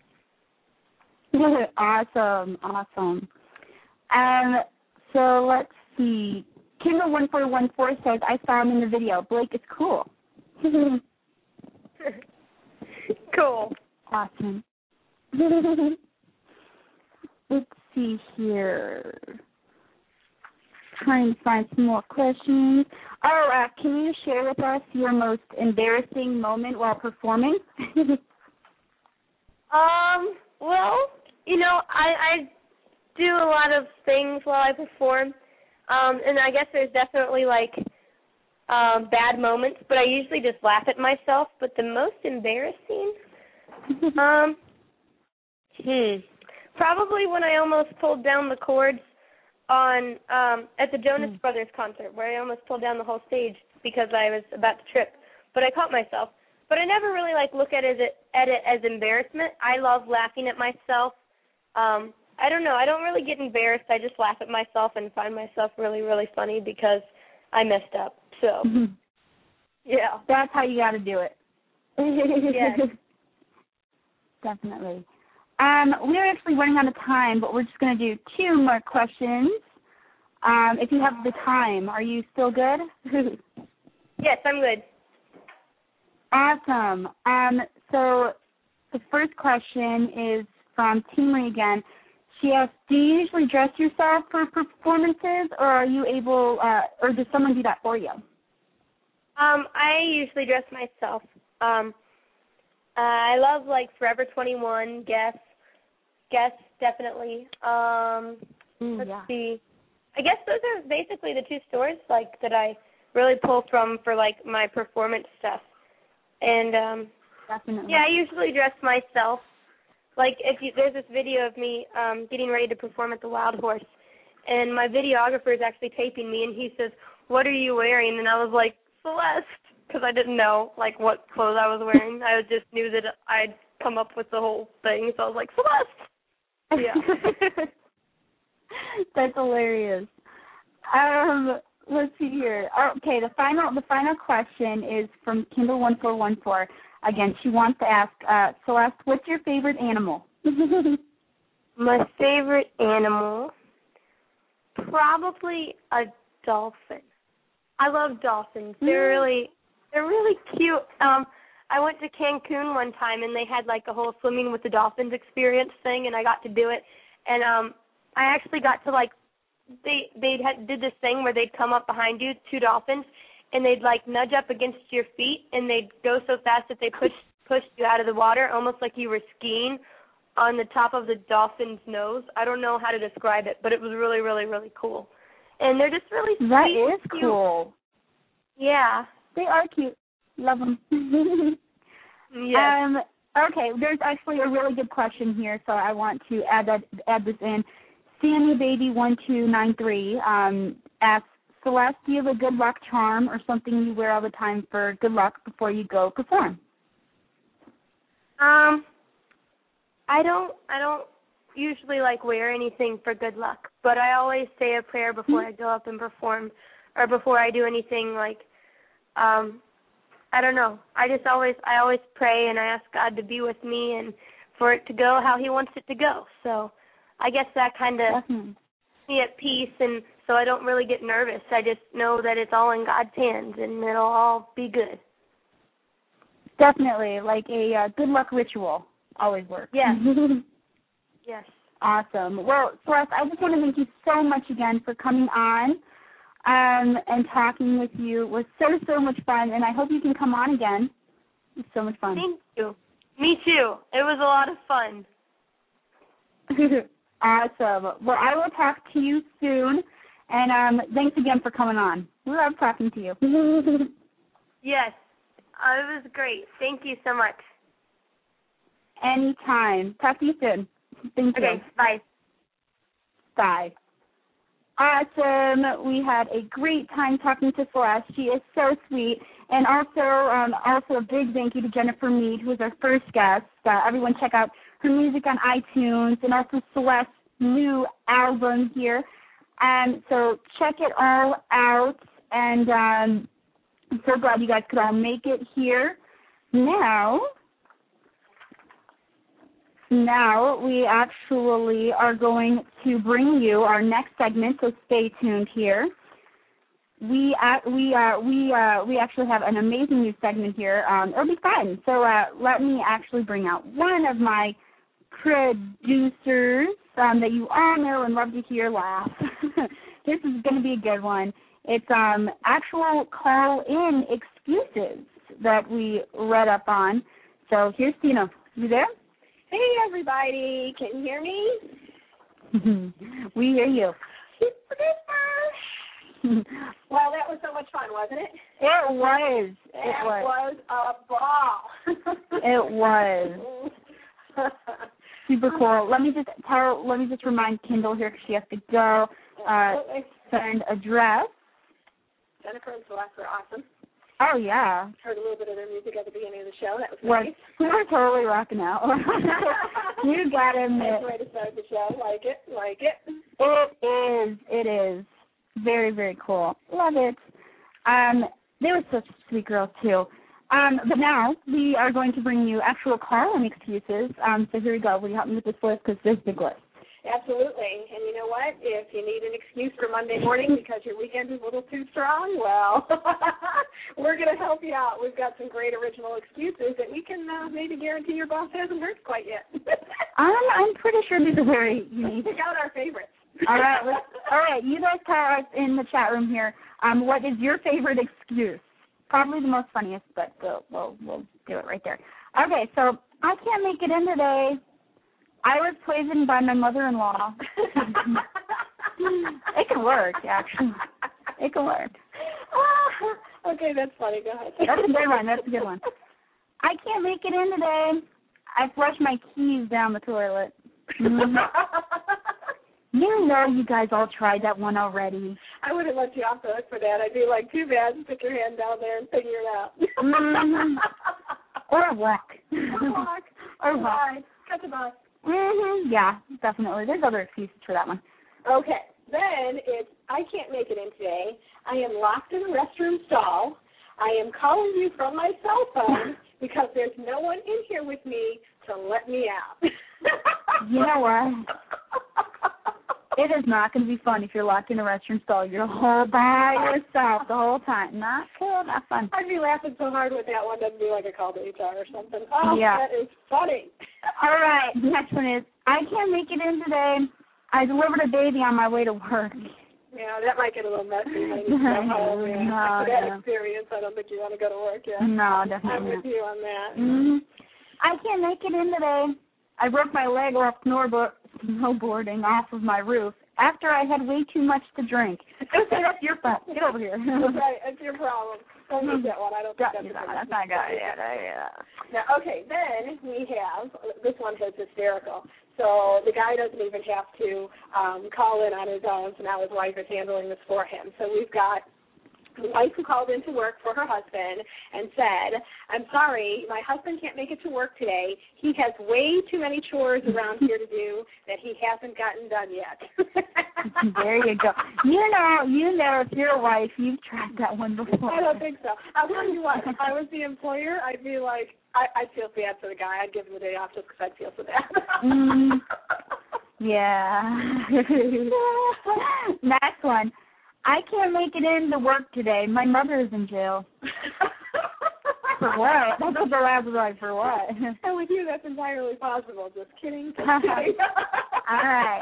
Speaker 4: Awesome, awesome. Um, so let's see. Kindle one four one four says, I saw him in the video. Blake is cool.
Speaker 7: Cool.
Speaker 4: Awesome. Let's see here. Trying to find some more questions. Oh, uh, can you share with us your most embarrassing moment while performing?
Speaker 7: um, well, you know, I, I do a lot of things while I perform, um, and I guess there's definitely, like, um, bad moments, but I usually just laugh at myself. But the most embarrassing, um, hmm, probably when I almost pulled down the cords on um, at the Jonas mm. Brothers concert, where I almost pulled down the whole stage because I was about to trip. But I caught myself. But I never really like look at it at it as embarrassment. I love laughing at myself. Um, I don't know. I don't really get embarrassed. I just laugh at myself and find myself really, really funny because I messed up. So, mm-hmm. yeah.
Speaker 4: That's how you got to do it.
Speaker 7: Yes.
Speaker 4: Definitely. Um, we're actually running out of time, but we're just going to do two more questions. Um, if you have the time, are you still good?
Speaker 7: Yes, I'm good.
Speaker 4: Awesome. Um, so the first question is from T. Marie again. She asks, do you usually dress yourself for performances, or are you able, uh, or does someone do that for you?
Speaker 7: Um, I usually dress myself. Um, uh, I love, like, Forever twenty-one, Guess, Guess, definitely. Um,
Speaker 4: Ooh,
Speaker 7: let's
Speaker 4: yeah.
Speaker 7: see. I guess those are basically the two stores, like, that I really pull from for, like, my performance stuff. And, um,
Speaker 4: definitely.
Speaker 7: yeah, I usually dress myself. Like, if you, there's this video of me um, getting ready to perform at the Wild Horse, and my videographer is actually taping me, and he says, what are you wearing? And I was like, Celeste, because I didn't know, like, what clothes I was wearing. I just knew that I'd come up with the whole thing, so I was like, Celeste. Yeah.
Speaker 4: That's hilarious. Um, let's see here. Okay, the final the final question is from Kindle one four one four. Again, she wants to ask, uh, Celeste, what's your favorite animal?
Speaker 7: My favorite animal, probably a dolphin. I love dolphins. They're really, they're really cute. Um, I went to Cancun one time, and they had like a whole swimming with the dolphins experience thing, and I got to do it. And um, I actually got to like, they they had did this thing where they'd come up behind you, two dolphins, and they'd like nudge up against your feet, and they'd go so fast that they push pushed you out of the water, almost like you were skiing on the top of the dolphin's nose. I don't know how to describe it, but it was really, really, really cool. And they're just really sweet.
Speaker 4: That is
Speaker 7: cute.
Speaker 4: Cool.
Speaker 7: Yeah.
Speaker 4: They are cute. Love them.
Speaker 7: Yes.
Speaker 4: Um, okay, there's actually a really good question here, so I want to add that add this in. Sammy Baby one two nine three um, asks, Celeste, do you have a good luck charm or something you wear all the time for good luck before you go perform?
Speaker 7: Um, I don't. I don't usually like wear anything for good luck, but I always say a prayer before I go up and perform, or before I do anything. Like, um, I don't know. I just always. I always pray and I ask God to be with me and for it to go how He wants it to go. So, I guess that kind of keeps me at peace, and so I don't really get nervous. I just know that it's all in God's hands and it'll all be good.
Speaker 4: Definitely, like a uh, good luck ritual always works.
Speaker 7: Yes. Yes.
Speaker 4: Awesome. Well, Celeste, I just want to thank you so much again for coming on um, and talking with you. It was so, so much fun, and I hope you can come on again. It was so much fun.
Speaker 7: Thank you. Me too. It was a lot of fun.
Speaker 4: Awesome. Well, I will talk to you soon, and um, thanks again for coming on. We love talking to you.
Speaker 7: Yes. Uh, it was great. Thank you so much.
Speaker 4: Anytime. Talk to you soon. Thank you.
Speaker 7: Okay, bye.
Speaker 4: Bye. Awesome. We had a great time talking to Celeste. She is so sweet. And also, um, also a big thank you to Jennifer Mead, who was our first guest. Uh, everyone check out her music on iTunes, and also Celeste's new album here. Um, so check it all out. And um, I'm so glad you guys could all make it here. now, now we actually are going to bring you our next segment, so stay tuned here. We uh, we uh, we uh, we actually have an amazing new segment here. Um, it'll be fun. So uh, let me actually bring out one of my producers um, that you all know and love to hear laugh. This is going to be a good one. It's um, actual call-in excuses that we read up on. So here's Tina. You there?
Speaker 9: Hey, everybody. Can you hear me?
Speaker 4: We hear you.
Speaker 9: Well, that was so much fun, wasn't it?
Speaker 4: It was. It
Speaker 9: It
Speaker 4: was.
Speaker 9: was a ball.
Speaker 4: It was. Super cool. Let me just tell. Let me just remind Kendall here because she has to go. Uh, send address.
Speaker 9: Jennifer and Celeste were awesome.
Speaker 4: Oh yeah.
Speaker 9: Heard a little bit of their music at the beginning of the show. That was
Speaker 4: What?
Speaker 9: nice.
Speaker 4: We were totally rocking out. You got to admit.
Speaker 9: Nice way to start the show. Like it. Like it.
Speaker 4: It is. It is. Very, very cool. Love it. Um, they were such sweet girls, too. Um, but now we are going to bring you actual call-in excuses. Um, so here we go. Will you help me with this list? Because this is a big list.
Speaker 9: Absolutely. And you know what? If you need an excuse for Monday morning because your weekend is a little too strong, well, we're going to help you out. We've got some great original excuses that we can uh, maybe guarantee your boss hasn't heard quite yet.
Speaker 4: um, I'm pretty sure these are very unique.
Speaker 9: Pick out our favorites.
Speaker 4: All right, let's, all right. You guys tell us in the chat room here. Um, what is your favorite excuse? Probably the most funniest, but we'll we'll, we'll do it right there. Okay, so I can't make it in today. I was poisoned by my mother-in-law. It can work, actually. It can work.
Speaker 9: Okay, that's funny. Go ahead.
Speaker 4: That's a good one. That's a good one. I can't make it in today. I flushed my keys down the toilet. Mm-hmm. You know you guys all tried that one already.
Speaker 9: I would have let you off the hook for that. I'd be like, too bad. Stick your hand down there and figure it out.
Speaker 4: Mm-hmm. Or walk.
Speaker 9: Or walk.
Speaker 4: Or walk.
Speaker 9: Cut the bus.
Speaker 4: Mm-hmm. Yeah, definitely. There's other excuses for that one.
Speaker 9: Okay. Then it's, I can't make it in today. I am locked in a restroom stall. I am calling you from my cell phone because there's no one in here with me to let me out.
Speaker 4: You know what? It is not going to be fun if you're locked in a restroom stall. You're all by yourself the whole time. Not cool, not fun.
Speaker 9: I'd be laughing so hard with that one. That'd be like a call to H R or something. Oh,
Speaker 4: yeah.
Speaker 9: That is funny.
Speaker 4: All right, next one is, I can't make it in today. I delivered a baby on my way to work.
Speaker 9: Yeah, that might get a little messy when you go home. Yeah.
Speaker 4: No,
Speaker 9: After that
Speaker 4: no.
Speaker 9: experience, I don't think you want to go to work yet.
Speaker 4: No,
Speaker 9: I'm
Speaker 4: definitely
Speaker 9: with you on that.
Speaker 4: Mm-hmm. I can't make it in today. I broke my leg off snowboard, snowboarding off of my roof after I had way too much to drink. Okay, that's your fault. Get over here.
Speaker 9: That's right. That's your problem. Don't use that one. I don't think
Speaker 4: Got
Speaker 9: that's
Speaker 4: you
Speaker 9: a
Speaker 4: that.
Speaker 9: good
Speaker 4: That's
Speaker 9: one.
Speaker 4: not good. Yeah, yeah.
Speaker 9: Now, okay, then we have, this one is hysterical. So the guy doesn't even have to um, call in on his own, so now his wife is handling this for him. So we've got the wife who called in to work for her husband and said, I'm sorry, my husband can't make it to work today. He has way too many chores around here to do that he hasn't gotten done yet.
Speaker 4: There you go. You know, you know, if you're a wife, you've tried that one before.
Speaker 9: I don't think so. I'll tell you what, if I was the employer, I'd be like, I, I'd feel bad for the guy. I'd give him the day off just because I'd feel so bad.
Speaker 4: mm, yeah. Next one. I can't make it in to work today. My mother is in jail. For what? That's what the lab was like. For what?
Speaker 9: And with you, that's entirely possible. Just kidding. Just kidding.
Speaker 4: All right.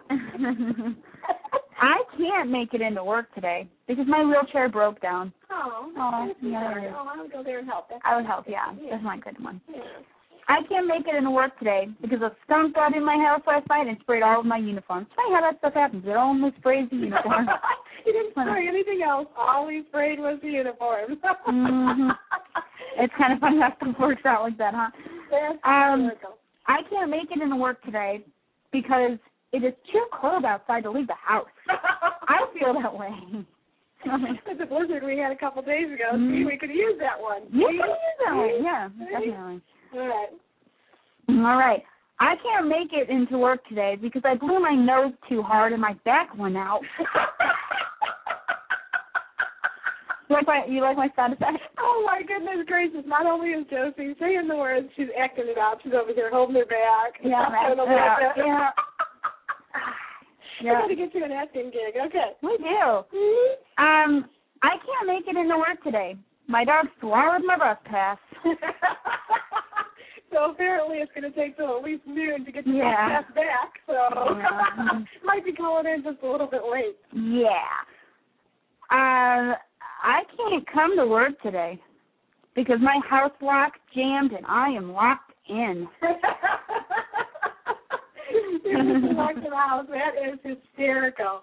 Speaker 4: I can't make it into work today because my wheelchair broke down.
Speaker 9: Oh,
Speaker 4: Oh,
Speaker 9: that's
Speaker 4: yeah.
Speaker 9: hard. Oh, I would go there and help. That's
Speaker 4: I would help, yeah.
Speaker 9: yeah.
Speaker 4: That's my good one.
Speaker 9: Yeah.
Speaker 4: I can't make it into work today because a skunk got in my house last night and sprayed all of my uniforms. Funny how that stuff happens. It only sprays the uniform.
Speaker 9: He didn't spray anything else. All he sprayed was the uniform.
Speaker 4: mm-hmm. It's kind of funny how stuff works out like that, huh?
Speaker 9: That's
Speaker 4: um,
Speaker 9: hysterical.
Speaker 4: I can't make it into work today because it is too cold outside to leave the house. I feel that way.
Speaker 9: It's a blizzard we had a couple days ago.
Speaker 4: Mm.
Speaker 9: We could use that one.
Speaker 4: You can use that one, yeah, definitely.
Speaker 9: All right.
Speaker 4: All right. I can't make it into work today because I blew my nose too hard and my back went out. You like my, you like my sound effect?
Speaker 9: Oh, my goodness gracious. Not only is Josie saying the words, she's acting it out. She's over here holding her back.
Speaker 4: Yeah,
Speaker 9: man.
Speaker 4: yeah, yeah.
Speaker 9: Yeah. I got to get you an acting gig. Okay.
Speaker 4: We do. Um, I can't make it into work today. My dog swallowed my bus pass.
Speaker 9: So apparently it's going to take till at least noon to get your
Speaker 4: yeah.
Speaker 9: bus pass back. So
Speaker 4: yeah.
Speaker 9: might be calling in just a little bit late.
Speaker 4: Yeah. Um, I can't come to work today because my house lock's jammed and I am locked in.
Speaker 9: You're just locked in the house. That is hysterical.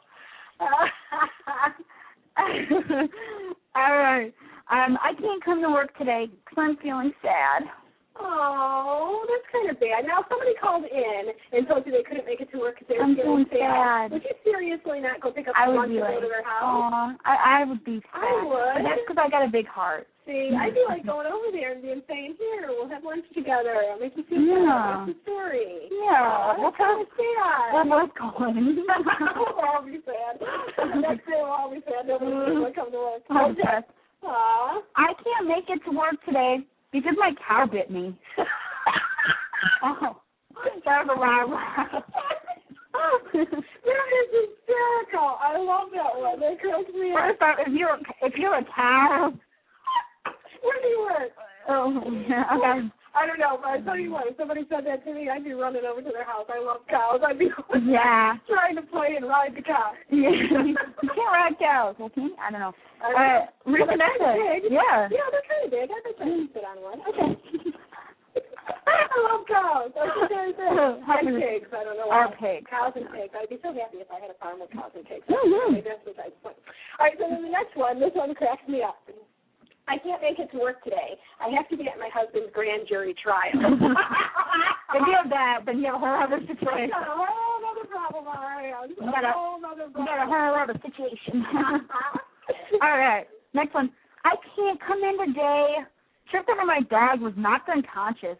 Speaker 4: All right. Um, I can't come to work today because I'm feeling sad.
Speaker 9: Oh, that's kind of bad. Now, somebody called in and told you they couldn't make it to work because they were
Speaker 4: I'm
Speaker 9: feeling
Speaker 4: feeling sad.
Speaker 9: sad. Would you seriously not go pick up
Speaker 4: I
Speaker 9: some
Speaker 4: would
Speaker 9: lunch
Speaker 4: be
Speaker 9: and
Speaker 4: like,
Speaker 9: go to their house?
Speaker 4: Aw, I, I would be sad.
Speaker 9: I would.
Speaker 4: But that's because I got a big heart.
Speaker 9: See, I'd be like going over there and being saying, here, we'll have lunch together. I'll make you feel
Speaker 4: Yeah.
Speaker 9: better. What's the story?
Speaker 4: Yeah.
Speaker 9: Oh, that's kind of sad.
Speaker 4: We're both going.
Speaker 9: We'll all be sad. Next day we'll all be sad. Nobody's going to come to work.
Speaker 4: Okay.
Speaker 9: Aww.
Speaker 4: I can't make it to work today because my cow bit me. Oh, that was a loud laugh.
Speaker 9: That is hysterical. I love that one. That cracks me up.
Speaker 4: First off, if you're if you're a cow,
Speaker 9: Where do you work?
Speaker 4: oh yeah, okay.
Speaker 9: I don't know, but I tell you what, if somebody said that to me, I'd be running over to their house. I love cows. I'd be
Speaker 4: Yeah.
Speaker 9: trying to play and ride the cow.
Speaker 4: Yeah. You can't ride cows, okay? I don't know.
Speaker 9: I
Speaker 4: Uh,
Speaker 9: They're
Speaker 4: really
Speaker 9: kind of big.
Speaker 4: Yeah.
Speaker 9: Yeah, they're kind of big. I bet I can sit on one. Okay. I love cows. And pigs. I don't know why.
Speaker 4: Our pigs.
Speaker 9: Cows and pigs. I'd be so happy if I had a farm with cows and pigs.
Speaker 4: Mm-hmm.
Speaker 9: Maybe that's besides the point. All right, so then the next one, this one cracks me up. I can't make it to work today. I have to be at my husband's grand jury trial.
Speaker 4: If you have that, then you have a whole other situation.
Speaker 9: Got a whole other problem on our hands.
Speaker 4: You got a,
Speaker 9: whole other
Speaker 4: you got a whole other situation.
Speaker 9: problem.
Speaker 4: All right, next one. I can't come in today. Tripped over my dog, was knocked unconscious.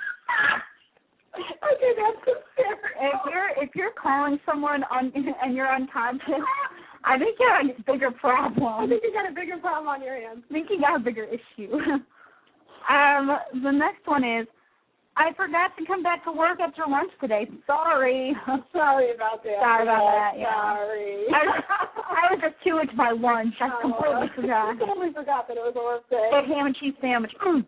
Speaker 9: Okay, that's hysterical.
Speaker 4: If you're if you're calling someone on and you're unconscious, I think you have a bigger problem.
Speaker 9: I think you got a bigger problem on your hands.
Speaker 4: I think you got a bigger issue. um, the next one is, I forgot to come back to work after lunch today. Sorry.
Speaker 9: Sorry about that.
Speaker 4: Sorry about that. Yeah.
Speaker 9: Sorry.
Speaker 4: I was, I was just two into my lunch. I
Speaker 9: Oh,
Speaker 4: completely forgot.
Speaker 9: I totally forgot that it was a work day.
Speaker 4: That ham and cheese sandwich. Mm.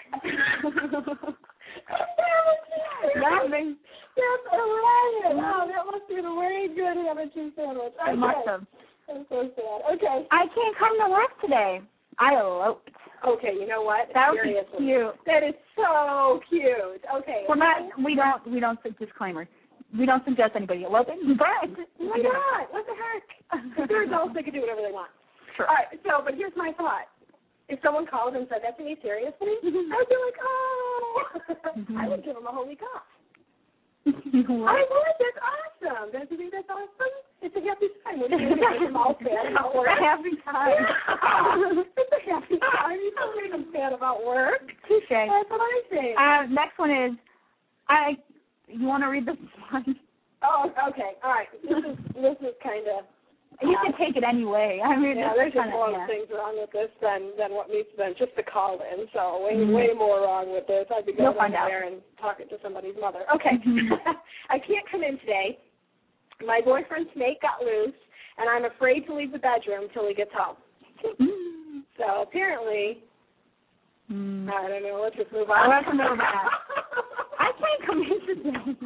Speaker 9: Yummy. That's hilarious. Wow, that must be a very good ham and cheese sandwich.
Speaker 4: I must have.
Speaker 9: I'm so sad. Okay.
Speaker 4: I can't come to work today. I eloped.
Speaker 9: Okay, you know what?
Speaker 4: That was
Speaker 9: Seriously.
Speaker 4: cute.
Speaker 9: That is so cute. Okay.
Speaker 4: We're not. We don't. We don't. Disclaimer. We don't suggest anybody eloping. But
Speaker 9: why not? What the heck? If they're adults, they can do whatever they want.
Speaker 4: Sure.
Speaker 9: All right. So, but here's my thought. If someone called and said that to me seriously,
Speaker 4: Mm-hmm.
Speaker 9: I would be like, oh,
Speaker 4: Mm-hmm.
Speaker 9: I would give them a whole week off.
Speaker 4: What?
Speaker 9: I would. That's awesome. Don't you think that's awesome? It's a happy time. When you make them all sad about work.
Speaker 4: It's a happy time.
Speaker 9: It's a happy time. You don't make them sad about work.
Speaker 4: Touche.
Speaker 9: That's what I think.
Speaker 4: Uh, next one is, I. You want to read this one?
Speaker 9: Oh, okay. All right. This is this is kind of.
Speaker 4: You can take it anyway. I mean,
Speaker 9: Yeah, there's just
Speaker 4: kinda,
Speaker 9: more
Speaker 4: yeah.
Speaker 9: things wrong with this than than what needs than just the call in. So way
Speaker 4: Mm-hmm.
Speaker 9: way more wrong with this. I'd be
Speaker 4: You'll
Speaker 9: going
Speaker 4: find
Speaker 9: over
Speaker 4: out.
Speaker 9: there and talking to somebody's mother. Okay,
Speaker 4: Mhm.
Speaker 9: I can't come in today. My boyfriend's snake got loose, and I'm afraid to leave the bedroom till he gets home.
Speaker 4: Mm.
Speaker 9: So apparently,
Speaker 4: Mm.
Speaker 9: I don't know. Let's just move on.
Speaker 4: Let's move on. I can't come in today.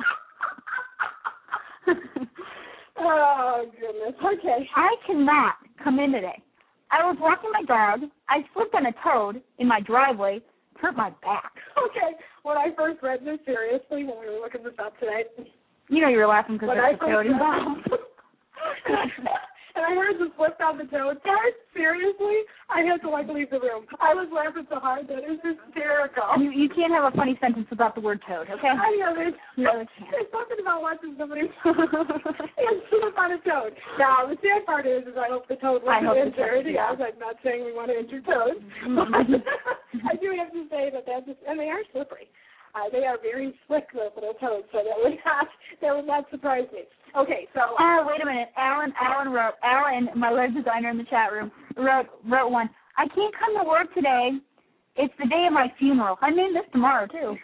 Speaker 9: Oh goodness. Okay.
Speaker 4: I cannot come in today. I was walking my dog. I slipped on a toad in my driveway, hurt my back.
Speaker 9: Okay. When I first read this seriously, when we were looking this up today,
Speaker 4: You know you were laughing because
Speaker 9: when
Speaker 4: there's
Speaker 9: I
Speaker 4: a toad
Speaker 9: first
Speaker 4: involved.
Speaker 9: and I heard the slip on the toad, guys, seriously, I had to like leave the room. I was laughing so hard that it was hysterical.
Speaker 4: You, you can't have a funny sentence without the word toad, okay?
Speaker 9: I know there's,
Speaker 4: You really can't.
Speaker 9: there's something about watching somebody and slip on a toad. Now the sad part is, is I hope the toad
Speaker 4: I
Speaker 9: wasn't
Speaker 4: hope the
Speaker 9: injured.
Speaker 4: toad, yeah.
Speaker 9: Yes, I'm not saying we want to injure toads.
Speaker 4: Mhm.
Speaker 9: I do have to say that that's just, and they are slippery. Uh, they are very slick, those little toads, so that would not that would not surprise me. Okay, so
Speaker 4: Oh, wait a minute. Alan Alan wrote, Alan, my web designer in the chat room, wrote wrote one. I can't come to work today. It's the day of my funeral. I mean this tomorrow, too.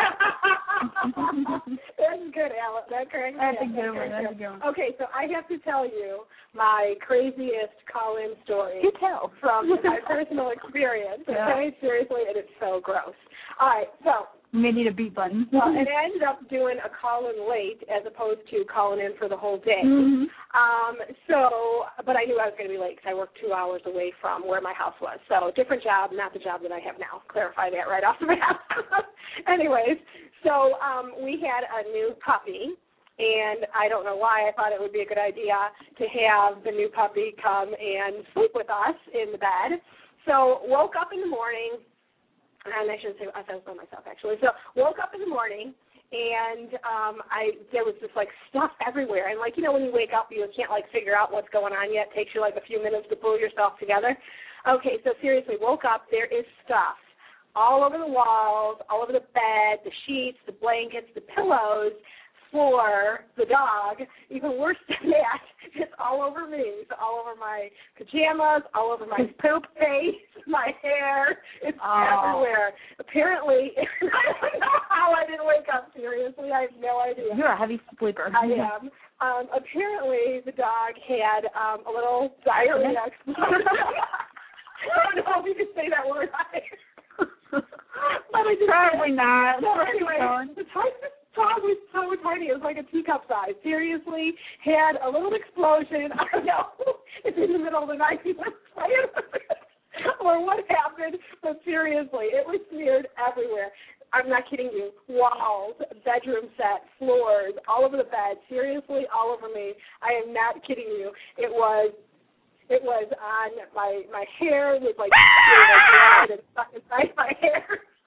Speaker 9: That's good, Alice. That correct?
Speaker 4: That's
Speaker 9: yeah,
Speaker 4: a good one. That's a good one.
Speaker 9: Okay, so I have to tell you my craziest call-in story.
Speaker 4: You tell.
Speaker 9: From my personal experience.
Speaker 4: Yeah.
Speaker 9: Okay, seriously, it is so gross. All right, so.
Speaker 4: You may need a beat button.
Speaker 9: Well, and I ended up doing a call-in late as opposed to calling in for the whole day.
Speaker 4: Mm-hmm.
Speaker 9: Um, so, but I knew I was going to be late because I worked two hours away from where my house was. So, different job, not the job that I have now. Clarify that right off the bat. Anyways, so um, we had a new puppy, and I don't know why I thought it would be a good idea to have the new puppy come and sleep with us in the bed. So, woke up in the morning. And I shouldn't say I was by myself, actually. So woke up in the morning, and um, I there was just, like, stuff everywhere. And, like, you know, when you wake up, you can't, like, figure out what's going on yet. It takes you, like, a few minutes to pull yourself together. Okay, so seriously, woke up. There is stuff all over the walls, all over the bed, the sheets, the blankets, the pillows, for the dog. Even worse than that, it's all over me. It's all over my pajamas, all over my poop face, my hair. It's oh. everywhere. Apparently, I don't know how I didn't wake up. Seriously, I have no idea.
Speaker 4: You're a heavy sleeper.
Speaker 9: I am. Um, apparently, the dog had um, a little diarrhea explosion. I don't know if you can say that word. But I just
Speaker 4: Probably not.
Speaker 9: So anyway, the dog was so tiny. It was like a teacup size. Seriously, had a little explosion. I don't know if in the middle of the night he was playing with it or what happened, but seriously, it was smeared everywhere. I'm not kidding you. Walls, bedroom set, floors, all over the bed. Seriously, all over me. I am not kidding you. It was It was on my my hair was like blood and stuck inside my hair.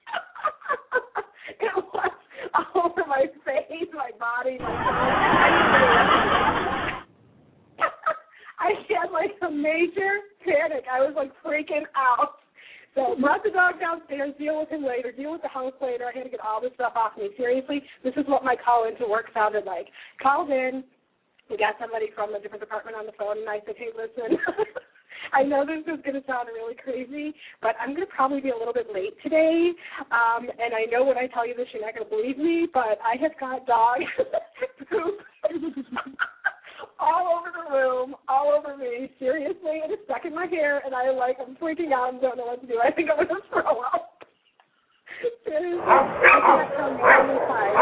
Speaker 9: It was all over my face, my body, my I had like a major panic. I was like freaking out. So brought the dog downstairs, deal with him later, deal with the house later. I had to get all this stuff off me. Seriously, this is what my call into work sounded like. Called in. We got somebody from a different department on the phone, and I said, hey, listen, I know this is going to sound really crazy, but I'm going to probably be a little bit late today, um, and I know when I tell you this, you're not going to believe me, but I have got dog poop all over the room, all over me, seriously, and it's stuck in my hair, and I, like, I'm freaking out and don't know what to do. I think I'm going to throw up. Seriously, I can't tell you how many times.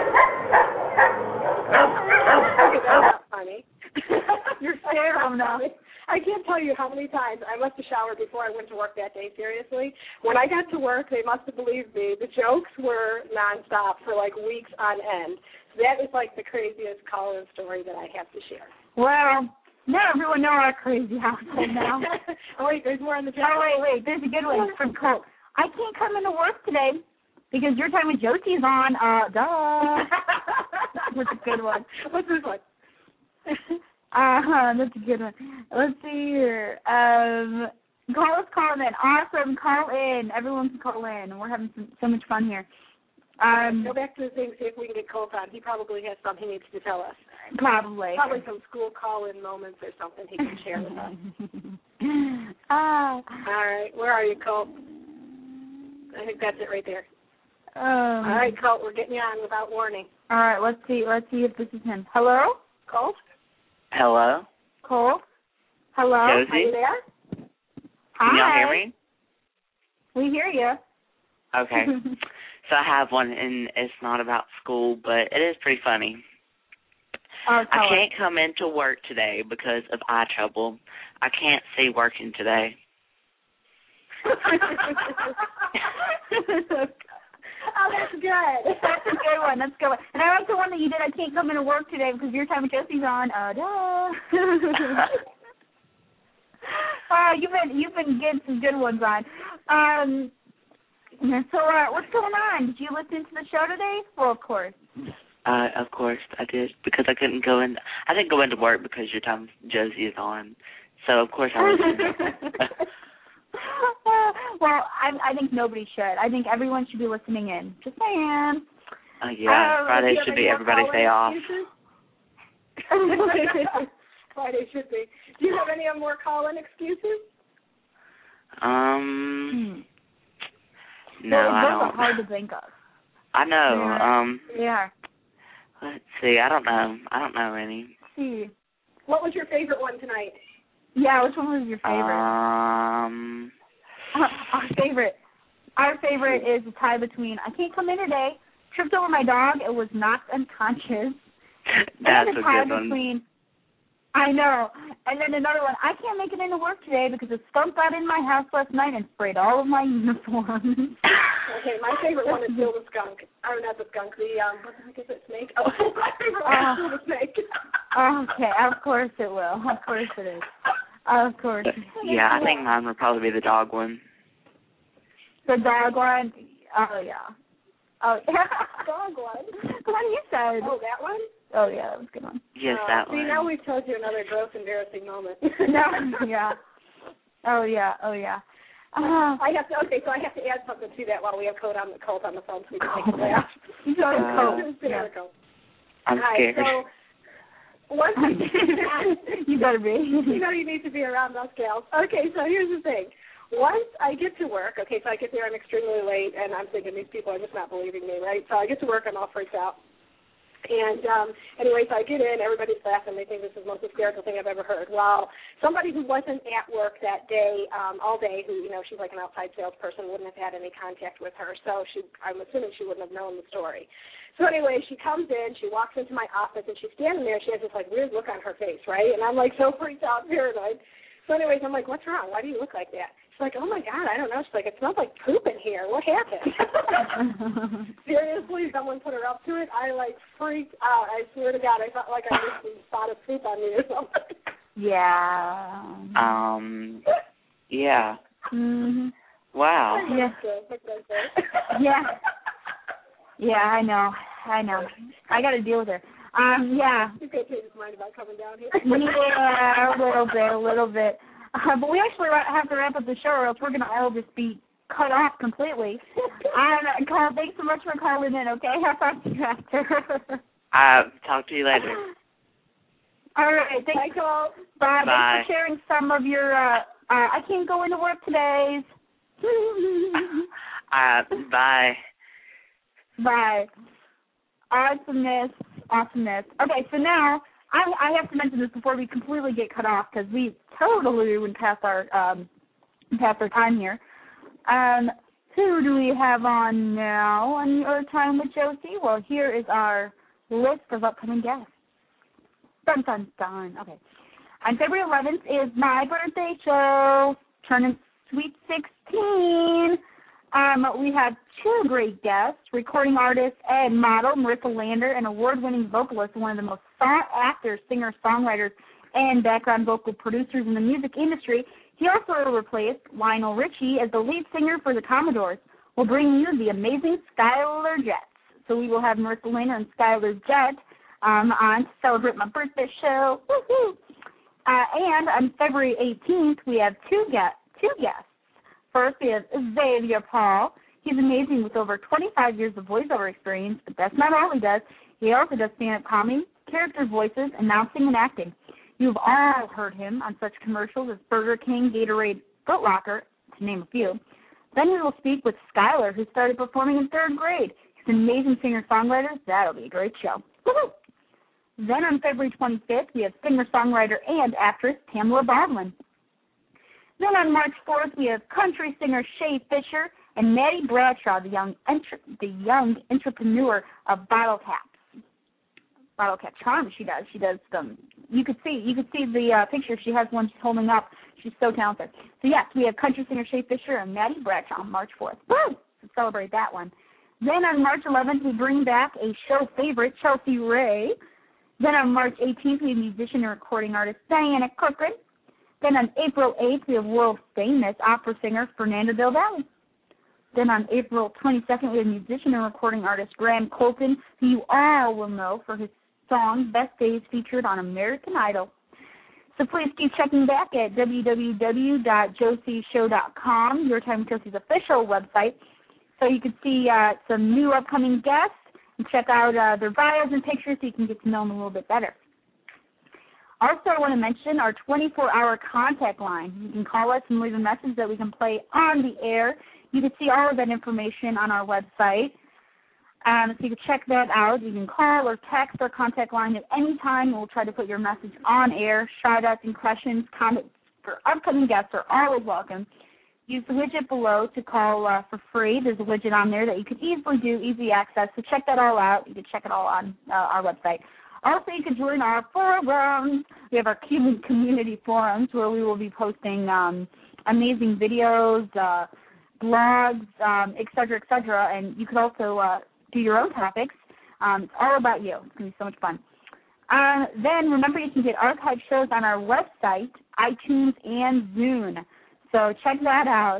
Speaker 9: Okay, that's not funny.
Speaker 4: You're scared of now.
Speaker 9: I can't tell you how many times I must have showered before I went to work that day, seriously. When I got to work, they must have believed me. The jokes were nonstop for like weeks on end. So that is like the craziest call-in story that I have to share.
Speaker 4: Well, now everyone knows our crazy household now.
Speaker 9: Oh, wait, there's more on the chat.
Speaker 4: Oh, wait, wait, there's a good one from Colt. I can't come into work today because your time with Josie's on. Uh, duh. That's a good one.
Speaker 9: What's this one?
Speaker 4: Uh-huh, that's a good one. Let's see here. Um, call us, call in. Awesome, call in. Everyone can call in. We're having some, so much fun here. Um,
Speaker 9: Go back to the thing, see if we can get Colt on. He probably has something he needs to tell us.
Speaker 4: Probably.
Speaker 9: Probably some school call-in moments or something he can share with us.
Speaker 4: Ah.
Speaker 9: All right, where are you, Colt? I think that's it right there.
Speaker 4: Um,
Speaker 9: all right, Colt, we're getting you on without warning.
Speaker 4: All right, let's see. Let's see if this is him. Hello?
Speaker 9: Colt?
Speaker 10: Hello?
Speaker 4: Colt? Hello?
Speaker 10: Josie?
Speaker 9: Are you there?
Speaker 4: Hi.
Speaker 10: Can y'all hear me?
Speaker 4: We hear you.
Speaker 10: Okay. So I have one, and it's not about school, but it is pretty funny.
Speaker 4: Oh,
Speaker 10: I can't it. come into work today because of eye trouble. I can't see working today.
Speaker 9: Oh, that's good.
Speaker 4: That's a good one. That's a good one. And I like the one that you did. I can't come into work today because your time with Josie's on. Uh, duh. uh, you've been you've been getting some good ones on. Um. So, uh, what's going on? Did you listen to the show today? Well, of course.
Speaker 10: Uh, of course I did, because I couldn't go in. I didn't go into work because your time with Josie is on. So of course I listened.
Speaker 4: Well, I, I think nobody should. I think everyone should be listening in. Just saying.
Speaker 10: Uh, yeah,
Speaker 9: um,
Speaker 10: Friday should be everybody's day off.
Speaker 9: Friday should be. Do you have any more call-in excuses?
Speaker 10: Um,
Speaker 4: Hmm.
Speaker 10: no,
Speaker 4: Well,
Speaker 10: I
Speaker 4: those
Speaker 10: don't.
Speaker 4: are hard to think of.
Speaker 10: I know.
Speaker 4: Yeah.
Speaker 10: Um,
Speaker 4: Yeah.
Speaker 10: let's see. I don't know. I don't know any.
Speaker 4: Let's see.
Speaker 9: What was your favorite one tonight?
Speaker 4: Yeah, which one was your favorite?
Speaker 10: Um,
Speaker 4: Our favorite. Our favorite is a tie between I Can't Come In Today, tripped over my dog, it was knocked unconscious.
Speaker 10: that's
Speaker 4: and
Speaker 10: a
Speaker 4: a tie
Speaker 10: good one.
Speaker 4: between I know. And then another one, I can't make it into work today because a skunk got in my house last night and sprayed all of my uniforms.
Speaker 9: Okay, my favorite one is still the skunk. Or not the skunk, the, um, what the heck is it, snake? Oh, my favorite one
Speaker 4: Uh,
Speaker 9: is still the snake.
Speaker 4: Okay, of course it will. Of course it is. Of course.
Speaker 10: Yeah, I think mine would probably be the dog one.
Speaker 4: The dog one? Oh, yeah. Oh, yeah.
Speaker 9: Dog one?
Speaker 4: The one you said.
Speaker 9: Oh, that one?
Speaker 4: Oh, yeah, that was a good one.
Speaker 10: Yes,
Speaker 9: uh,
Speaker 10: that
Speaker 9: see,
Speaker 10: one.
Speaker 9: now we've told you another gross, embarrassing moment.
Speaker 4: No, yeah. Oh, yeah, oh, yeah. Uh,
Speaker 9: I have to, okay, so I have to add something to that while we have Colt on the, Colt on the phone so we can take a laugh.
Speaker 4: You got
Speaker 10: Uh,
Speaker 4: Colt.
Speaker 9: It's hysterical.
Speaker 10: I'm
Speaker 9: All right,
Speaker 10: scared.
Speaker 9: so once
Speaker 4: You better be.
Speaker 9: you know you need to be around those gals. Okay, so here's the thing. Once I get to work, okay, so I get there, I'm extremely late, and I'm thinking these people are just not believing me, right? So I get to work, I'm all freaked out. And um, anyway, so I get in, everybody's laughing. They think this is the most hysterical thing I've ever heard. Well, somebody who wasn't at work that day, um, all day, who, you know, she's like an outside salesperson, wouldn't have had any contact with her. So she, I'm assuming she wouldn't have known the story. So anyway, she comes in, she walks into my office, and she's standing there. She has this, like, weird look on her face, right? And I'm, like, so freaked out, paranoid. So anyways, I'm like, what's wrong? Why do you look like that? She's like, oh, my God, I don't know. She's like, it smells like poop in here. What happened? Seriously, someone put her up to it. I, like, freaked out. I swear to God, I felt like I just spotted poop on me or something.
Speaker 4: Yeah.
Speaker 10: Um, yeah.
Speaker 4: Mm-hmm.
Speaker 10: Wow.
Speaker 4: Yeah. Yeah. Yeah, I know. I know. I got to deal with her. Um, yeah.
Speaker 9: You could change his mind about coming down here.
Speaker 4: Yeah, a little bit, a little bit. Uh, but we actually have to wrap up the show, or else we're going to all just be cut off completely. Um, Carl, thanks so much for calling in, okay? I'll talk to you after.
Speaker 10: Uh, talk to you later.
Speaker 4: All right. Thanks.
Speaker 9: Bye, Carl.
Speaker 4: Bye.
Speaker 10: Bye.
Speaker 4: Thanks for sharing some of your, uh, uh, I can't go into work today.
Speaker 10: Uh, bye.
Speaker 4: Bye. Awesomeness. Awesomeness. Okay, so now I, I have to mention this before we completely get cut off because we totally went past our um, past our time here. Um, who do we have on now on Your Time with Josie? Well, here is our list of upcoming guests. Dun, dun, dun. Okay. On February eleventh is my birthday show, turning sweet sixteen. Um, we have two great guests, recording artist and model Marissa Lander, and award-winning vocalist and one of the most sought-after singer-songwriters and background vocal producers in the music industry. He also replaced Lionel Richie as the lead singer for the Commodores. We'll bring you the amazing Skylar Jets. So we will have Marissa Lander and Skylar Jett um, on to celebrate my birthday show. Woo-hoo. Uh, and on February eighteenth, we have two guests. Two guests. First, we have Xavier Paul. He's amazing with over twenty-five years of voiceover experience, but that's not all he does. He also does stand-up comedy, character voices, announcing, and acting. You've all heard him on such commercials as Burger King, Gatorade, Foot Locker, to name a few. Then we will speak with Skylar, who started performing in third grade. He's an amazing singer-songwriter. That'll be a great show. Woo-hoo! Then on February twenty-fifth, we have singer-songwriter and actress Pamela Baldwin. Then on March fourth, we have country singer Shay Fisher and Maddie Bradshaw, the young entre- the young entrepreneur of Bottle Caps. Bottle Cap Charm, she does. She does them. You could see, you could see the uh, picture. She has one she's holding up. She's so talented. So yes, we have country singer Shay Fisher and Maddie Bradshaw on March fourth. Woo! To celebrate that one. Then on March eleventh, we bring back a show favorite, Chelsea Ray. Then on March eighteenth, we have musician and recording artist Diana Corcoran. Then on April eighth, we have world-famous opera singer Fernando Del Valle. Then on April twenty-second, we have musician and recording artist Graham Colton, who you all will know for his song Best Days featured on American Idol. So please keep checking back at w w w dot josie show dot com, Your Time with Josie's official website, so you can see uh, some new upcoming guests and check out uh, their bios and pictures so you can get to know them a little bit better. Also, I want to mention our twenty-four hour contact line. You can call us and leave a message that we can play on the air. You can see all of that information on our website. Um, so you can check that out. You can call or text our contact line at any time. We'll try to put your message on air. Shout-outs and questions, comments for upcoming guests are always welcome. Use the widget below to call uh, for free. There's a widget on there that you can easily do, easy access. So check that all out. You can check it all on uh, our website. Also, you can join our forums. We have our community forums where we will be posting um, amazing videos, uh, blogs, um, et cetera, et cetera. And you can also uh, do your own topics. Um, it's all about you. It's going to be so much fun. Uh, then remember, you can get archived shows on our website, iTunes, and Zune. So check that out.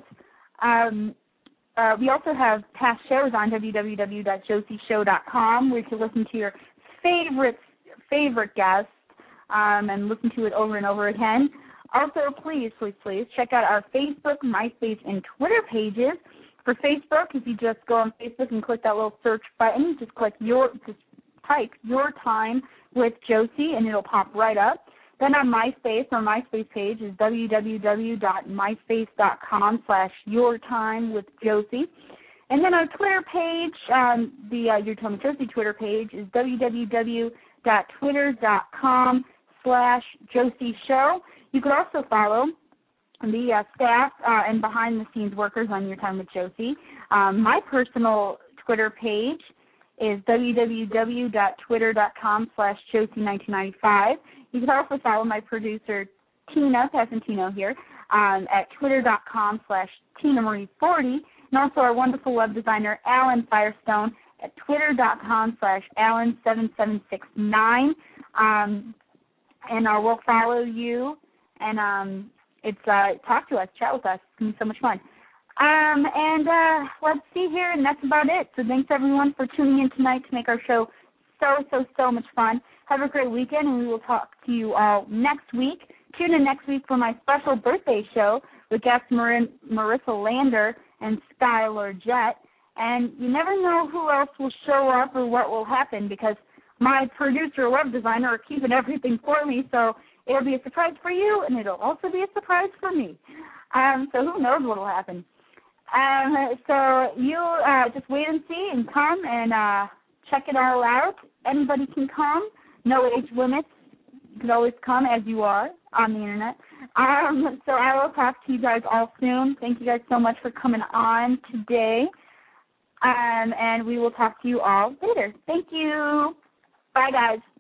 Speaker 4: Um, uh, we also have past shows on w w w dot josie show dot com where you can listen to your favorite favorite guest um, and listen to it over and over again. Also, please, please, please check out our Facebook, MySpace, and Twitter pages. For Facebook, if you just go on Facebook and click that little search button, just click your, just type Your Time with Josie, and it'll pop right up. Then on MySpace, our MySpace page is w w w dot myspace dot com slash your time with Josie. And then our Twitter page, um, the uh, Your Time with Josie Twitter page is w w w dot twitter dot com slash Josie Show. You could also follow the uh, staff uh, and behind-the-scenes workers on Your Time with Josie. Um, my personal Twitter page is w w w dot twitter dot com slash Josie nineteen ninety-five. You can also follow my producer, Tina, Passantino here, um, at twitter dot com slash Tina Marie forty, and also our wonderful web designer, Alan Firestone, at twitter dot com slash Alan seven seven six nine. Um, and uh, we'll follow you, and um, it's uh, talk to us, chat with us. It's going to be so much fun. Um, and uh, let's see here, and that's about it. So thanks, everyone, for tuning in tonight to make our show so, so, so much fun. Have a great weekend, and we will talk to you all next week. Tune in next week for my special birthday show with guests Mar- Marissa Lander and Skylar Jett. And you never know who else will show up or what will happen because my producer, web designer, are keeping everything for me. So it'll be a surprise for you, and it'll also be a surprise for me. Um, so who knows what will happen. Um, so you uh, just wait and see and come and uh, check it all out. Anybody can come. No age limits. You can always come as you are on the Internet. Um, so I will talk to you guys all soon. Thank you guys so much for coming on today. Um, and we will talk to you all later. Thank you. Bye, guys.